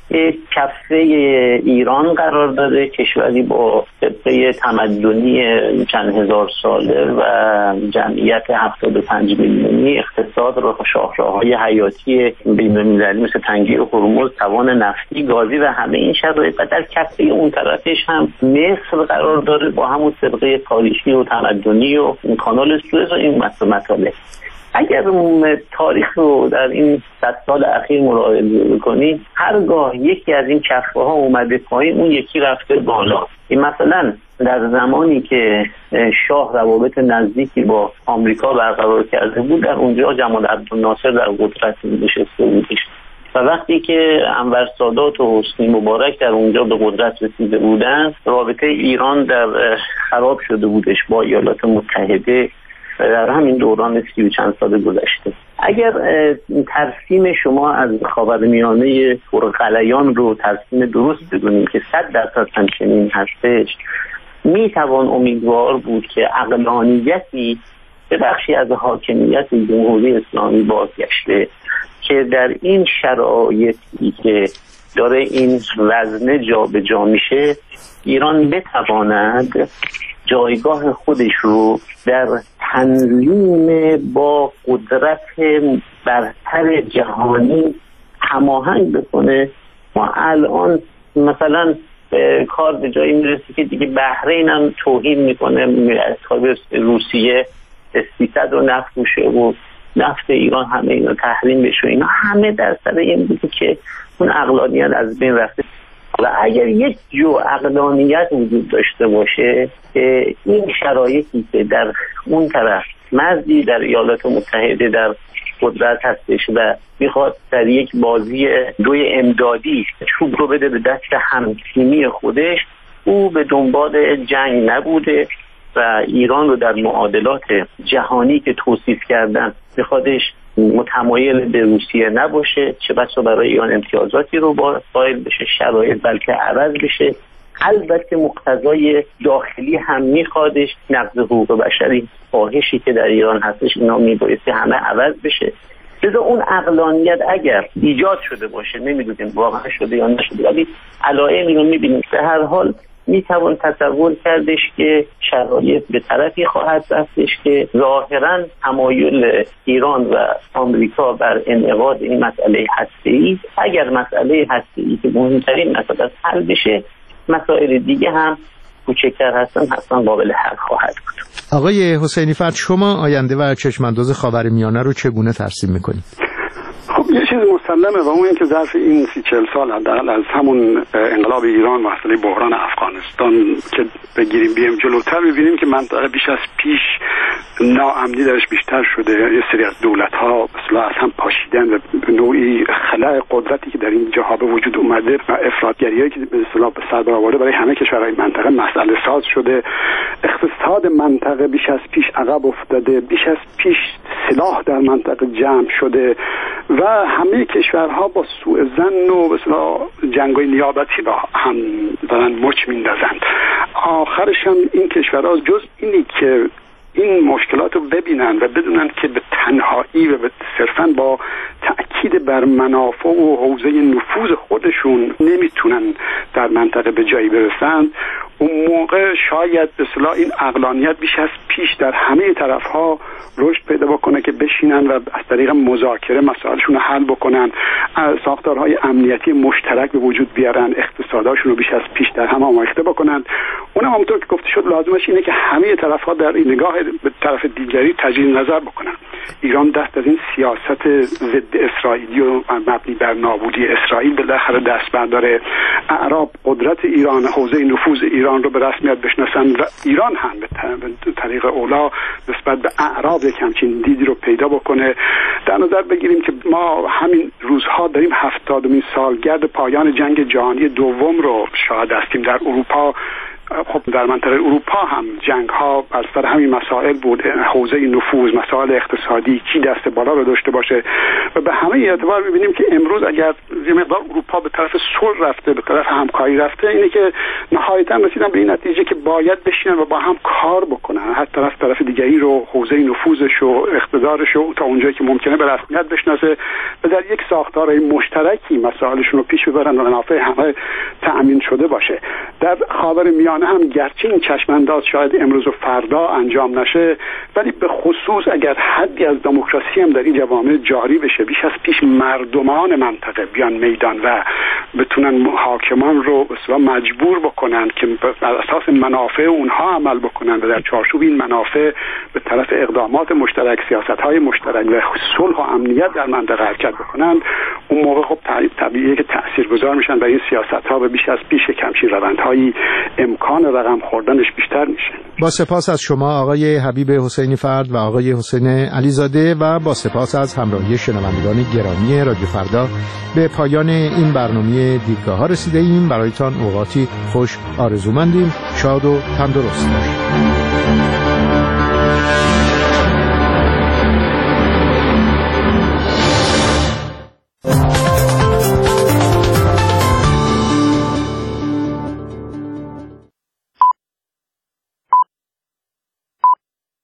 کفه ایران قرار داره، کشوری با سابقه تمدنی چند هزار ساله و جمعیت هفتاد و پنج میلیونی، اقتصاد را شاهراه‌های حیاتی بین‌المللی مثل تنگه هرمز، توان نفتی، گازی و همه این شرایط، و در کفه اون طرفش هم مصر قرار داره با همون سابقه تاریخی و تمدنی و کانال سوئز و این مطالب. اگر تاریخ رو در این صد سال اخیر مراجعه بکنید، هرگاه یکی از این کفه ها اومده پایین، اون یکی رفته بالا. این مثلا در زمانی که شاه روابط نزدیکی با آمریکا برقرار کرده بود، در اونجا جمال عبدالناصر در قدرت نشسته بودش و وقتی که انور سادات و حسنی مبارک در اونجا به قدرت رسیده بودن، رابطه ایران در خراب شده بودش با ایالات متحده در همین دوران سی و چند سال گذشته. اگر ترسیم شما از خاورمیانه پرغلیان رو ترسیم درست بدونیم که صد درصد همچنین هستش، میتوان امیدوار بود که عقلانیتی به بخشی از حاکمیت جمهوری اسلامی بازگشته که در این شرایطی که داره این وزنه جا به جا میشه، ایران بتواند جایگاه خودش رو در تنظیم با قدرت برتر جهانی هماهنگ بکنه. ما الان مثلا کار به جایی میرسه که دیگه بحرین هم توهین میکنه تا روسیه سیصد و نفت بوشه و نفت ایران همه اینا تحریم بشه. اینا همه در سر این بوده که اون عقلانیت از بین رفته. و اگر یک جو عقلانیت وجود داشته باشه که این شرایطی که در اون طرف مزدی در ایالات متحده در قدرت هستش و میخواد در یک بازی دوی امدادی چوب رو بده به دست همتیمی خودش، او به دنبال جنگ نبوده و ایران رو در معادلات جهانی که توصیف کردن میخوادش متمایل به روسیه نباشه، چه بسا برای ایران امتیازاتی رو با قائل بشه، شرایط بلکه عوض بشه. البته مقتضای داخلی هم میخوادش، نقض حقوق بشری، فاحشی که در ایران هستش، اینا میبایستی همه عوض بشه. لذا اون عقلانیت اگر ایجاد شده باشه، نمیدونیم واقعا شده یا نشده، ولی علائم اینو میبینیم. به هر حال میتوان تصور کردش که شرایط به طرفی خواهد رفتش که ظاهرا تمایل ایران و آمریکا بر انعقاد این مسئله هسته‌ای، اگر مسئله هسته‌ای که مهمترین مسئله حل بشه، مسائل دیگه هم کوچکتر هستن حتما قابل حل خواهد بود. آقای حسینی فرد، شما آینده و چشمانداز خاورمیانه رو چگونه ترسیم میکنید؟ خب یه چیز مسلمه و اون این که ظرف این سی چل سال حداقل از همون انقلاب ایران و مسئله بحران افغانستان که بگیریم بیم جلوتر، ببینیم که منطقه بیش از پیش ناامنی درش بیشتر شده. یه سری از دولت ها اصلا از هم پاشیدن و نوعی خلأ قدرتی که در این جاها به وجود اومده و افراطگریایی که به اصطلاح به سر برآورده برای همه کشورهای منطقه مسئله ساز شده. اقتصاد منطقه بیش از پیش عقب افتاده، بیش از پیش سلاح در منطقه جمع شده و همه کشورها با سوء ظن و مثلا جنگ‌های نیابتی با هم دارن مچ میندازند. آخرش هم این کشورها جز اینی که این مشکلات رو ببینن و بدونن که به تنهایی و به صرفاً با تأکید بر منافع و حوزه نفوذ خودشون نمیتونن در منطقه به جایی برسند، اون موقع شاید به اصطلاح این عقلانیت بیش از پیش در همه طرفها رشد پیدا بکنه که بشینن و از طریق مذاکره مسائلشون رو حل بکنن، ساختارهای امنیتی مشترک به وجود بیارن، اقتصاداشون رو بیش از پیش در هم آمیخته بکنن. اونم همونطور که گفته شد لازمش اینه که همه طرفها در این نگاه به طرف دیگری تجدید نظر بکنن. ایران دست از این سیاست ضد اسرائیلی و مبنی بر نابودی اسرائیل بالاخره دست برداره. اعراب قدرت ایران، حوزه نفوذ ایران رو به رسمیت بشناسن و ایران هم به طریق اولا نسبت به اعراب یک همچین دیدی رو پیدا بکنه. در نظر بگیریم که ما همین روزها داریم هفتادمین سالگرد پایان جنگ جهانی دوم رو شاهد هستیم. در اروپا، خب در منطقه اروپا هم جنگ ها بر سر همین مسائل بود، حوزه نفوذ، مسائل اقتصادی، کی دست بالا رو داشته باشه و به همه اعتبار می‌بینیم که امروز اگر یه مقدار اروپا به طرف صلح رفته، به طرف همکاری رفته، اینه که نهایتاً رسیدن به این نتیجه که باید بشینن و با هم کار بکنن، هر طرف طرف دیگری رو، حوزه نفوذش و اقتدارش رو تا اونجایی که ممکنه به رسمیت بشناسه و در یک ساختار مشترکی مسائلشون رو پیش ببرن و منافع همه تأمین شده باشه. در خاورمیانه هم گرچه این چشمانداز شاید امروز و فردا انجام نشه، ولی به خصوص اگر حدی از دموکراسی هم در این جوامع جاری بشه، بیش از پیش مردمان منطقه بیان میدان و بتونن حاکمان رو به اصطلاح مجبور بکنن که بر اساس منافع اونها عمل بکنن و در چارچوب این منافع به طرف اقدامات مشترک، سیاست‌های مشترک و صلح و امنیت در منطقه حرکت بکنن، اون موقع خب طبیعیه که تاثیرگذار میشن در این سیاست‌ها و بیش از پیش کمچین روندهایی امکان رقم خوردنش بیشتر میشه. با سپاس از شما آقای حبیب حسینی فرد و آقای حسین علیزاده و با سپاس از همراهی شنوندگان گرامی رادیو فردا به پایان این برنامه دیدگاه ها رسیده ایم. برایتان اوقاتی خوش آرزومندیم. شاد و تندرست باشید.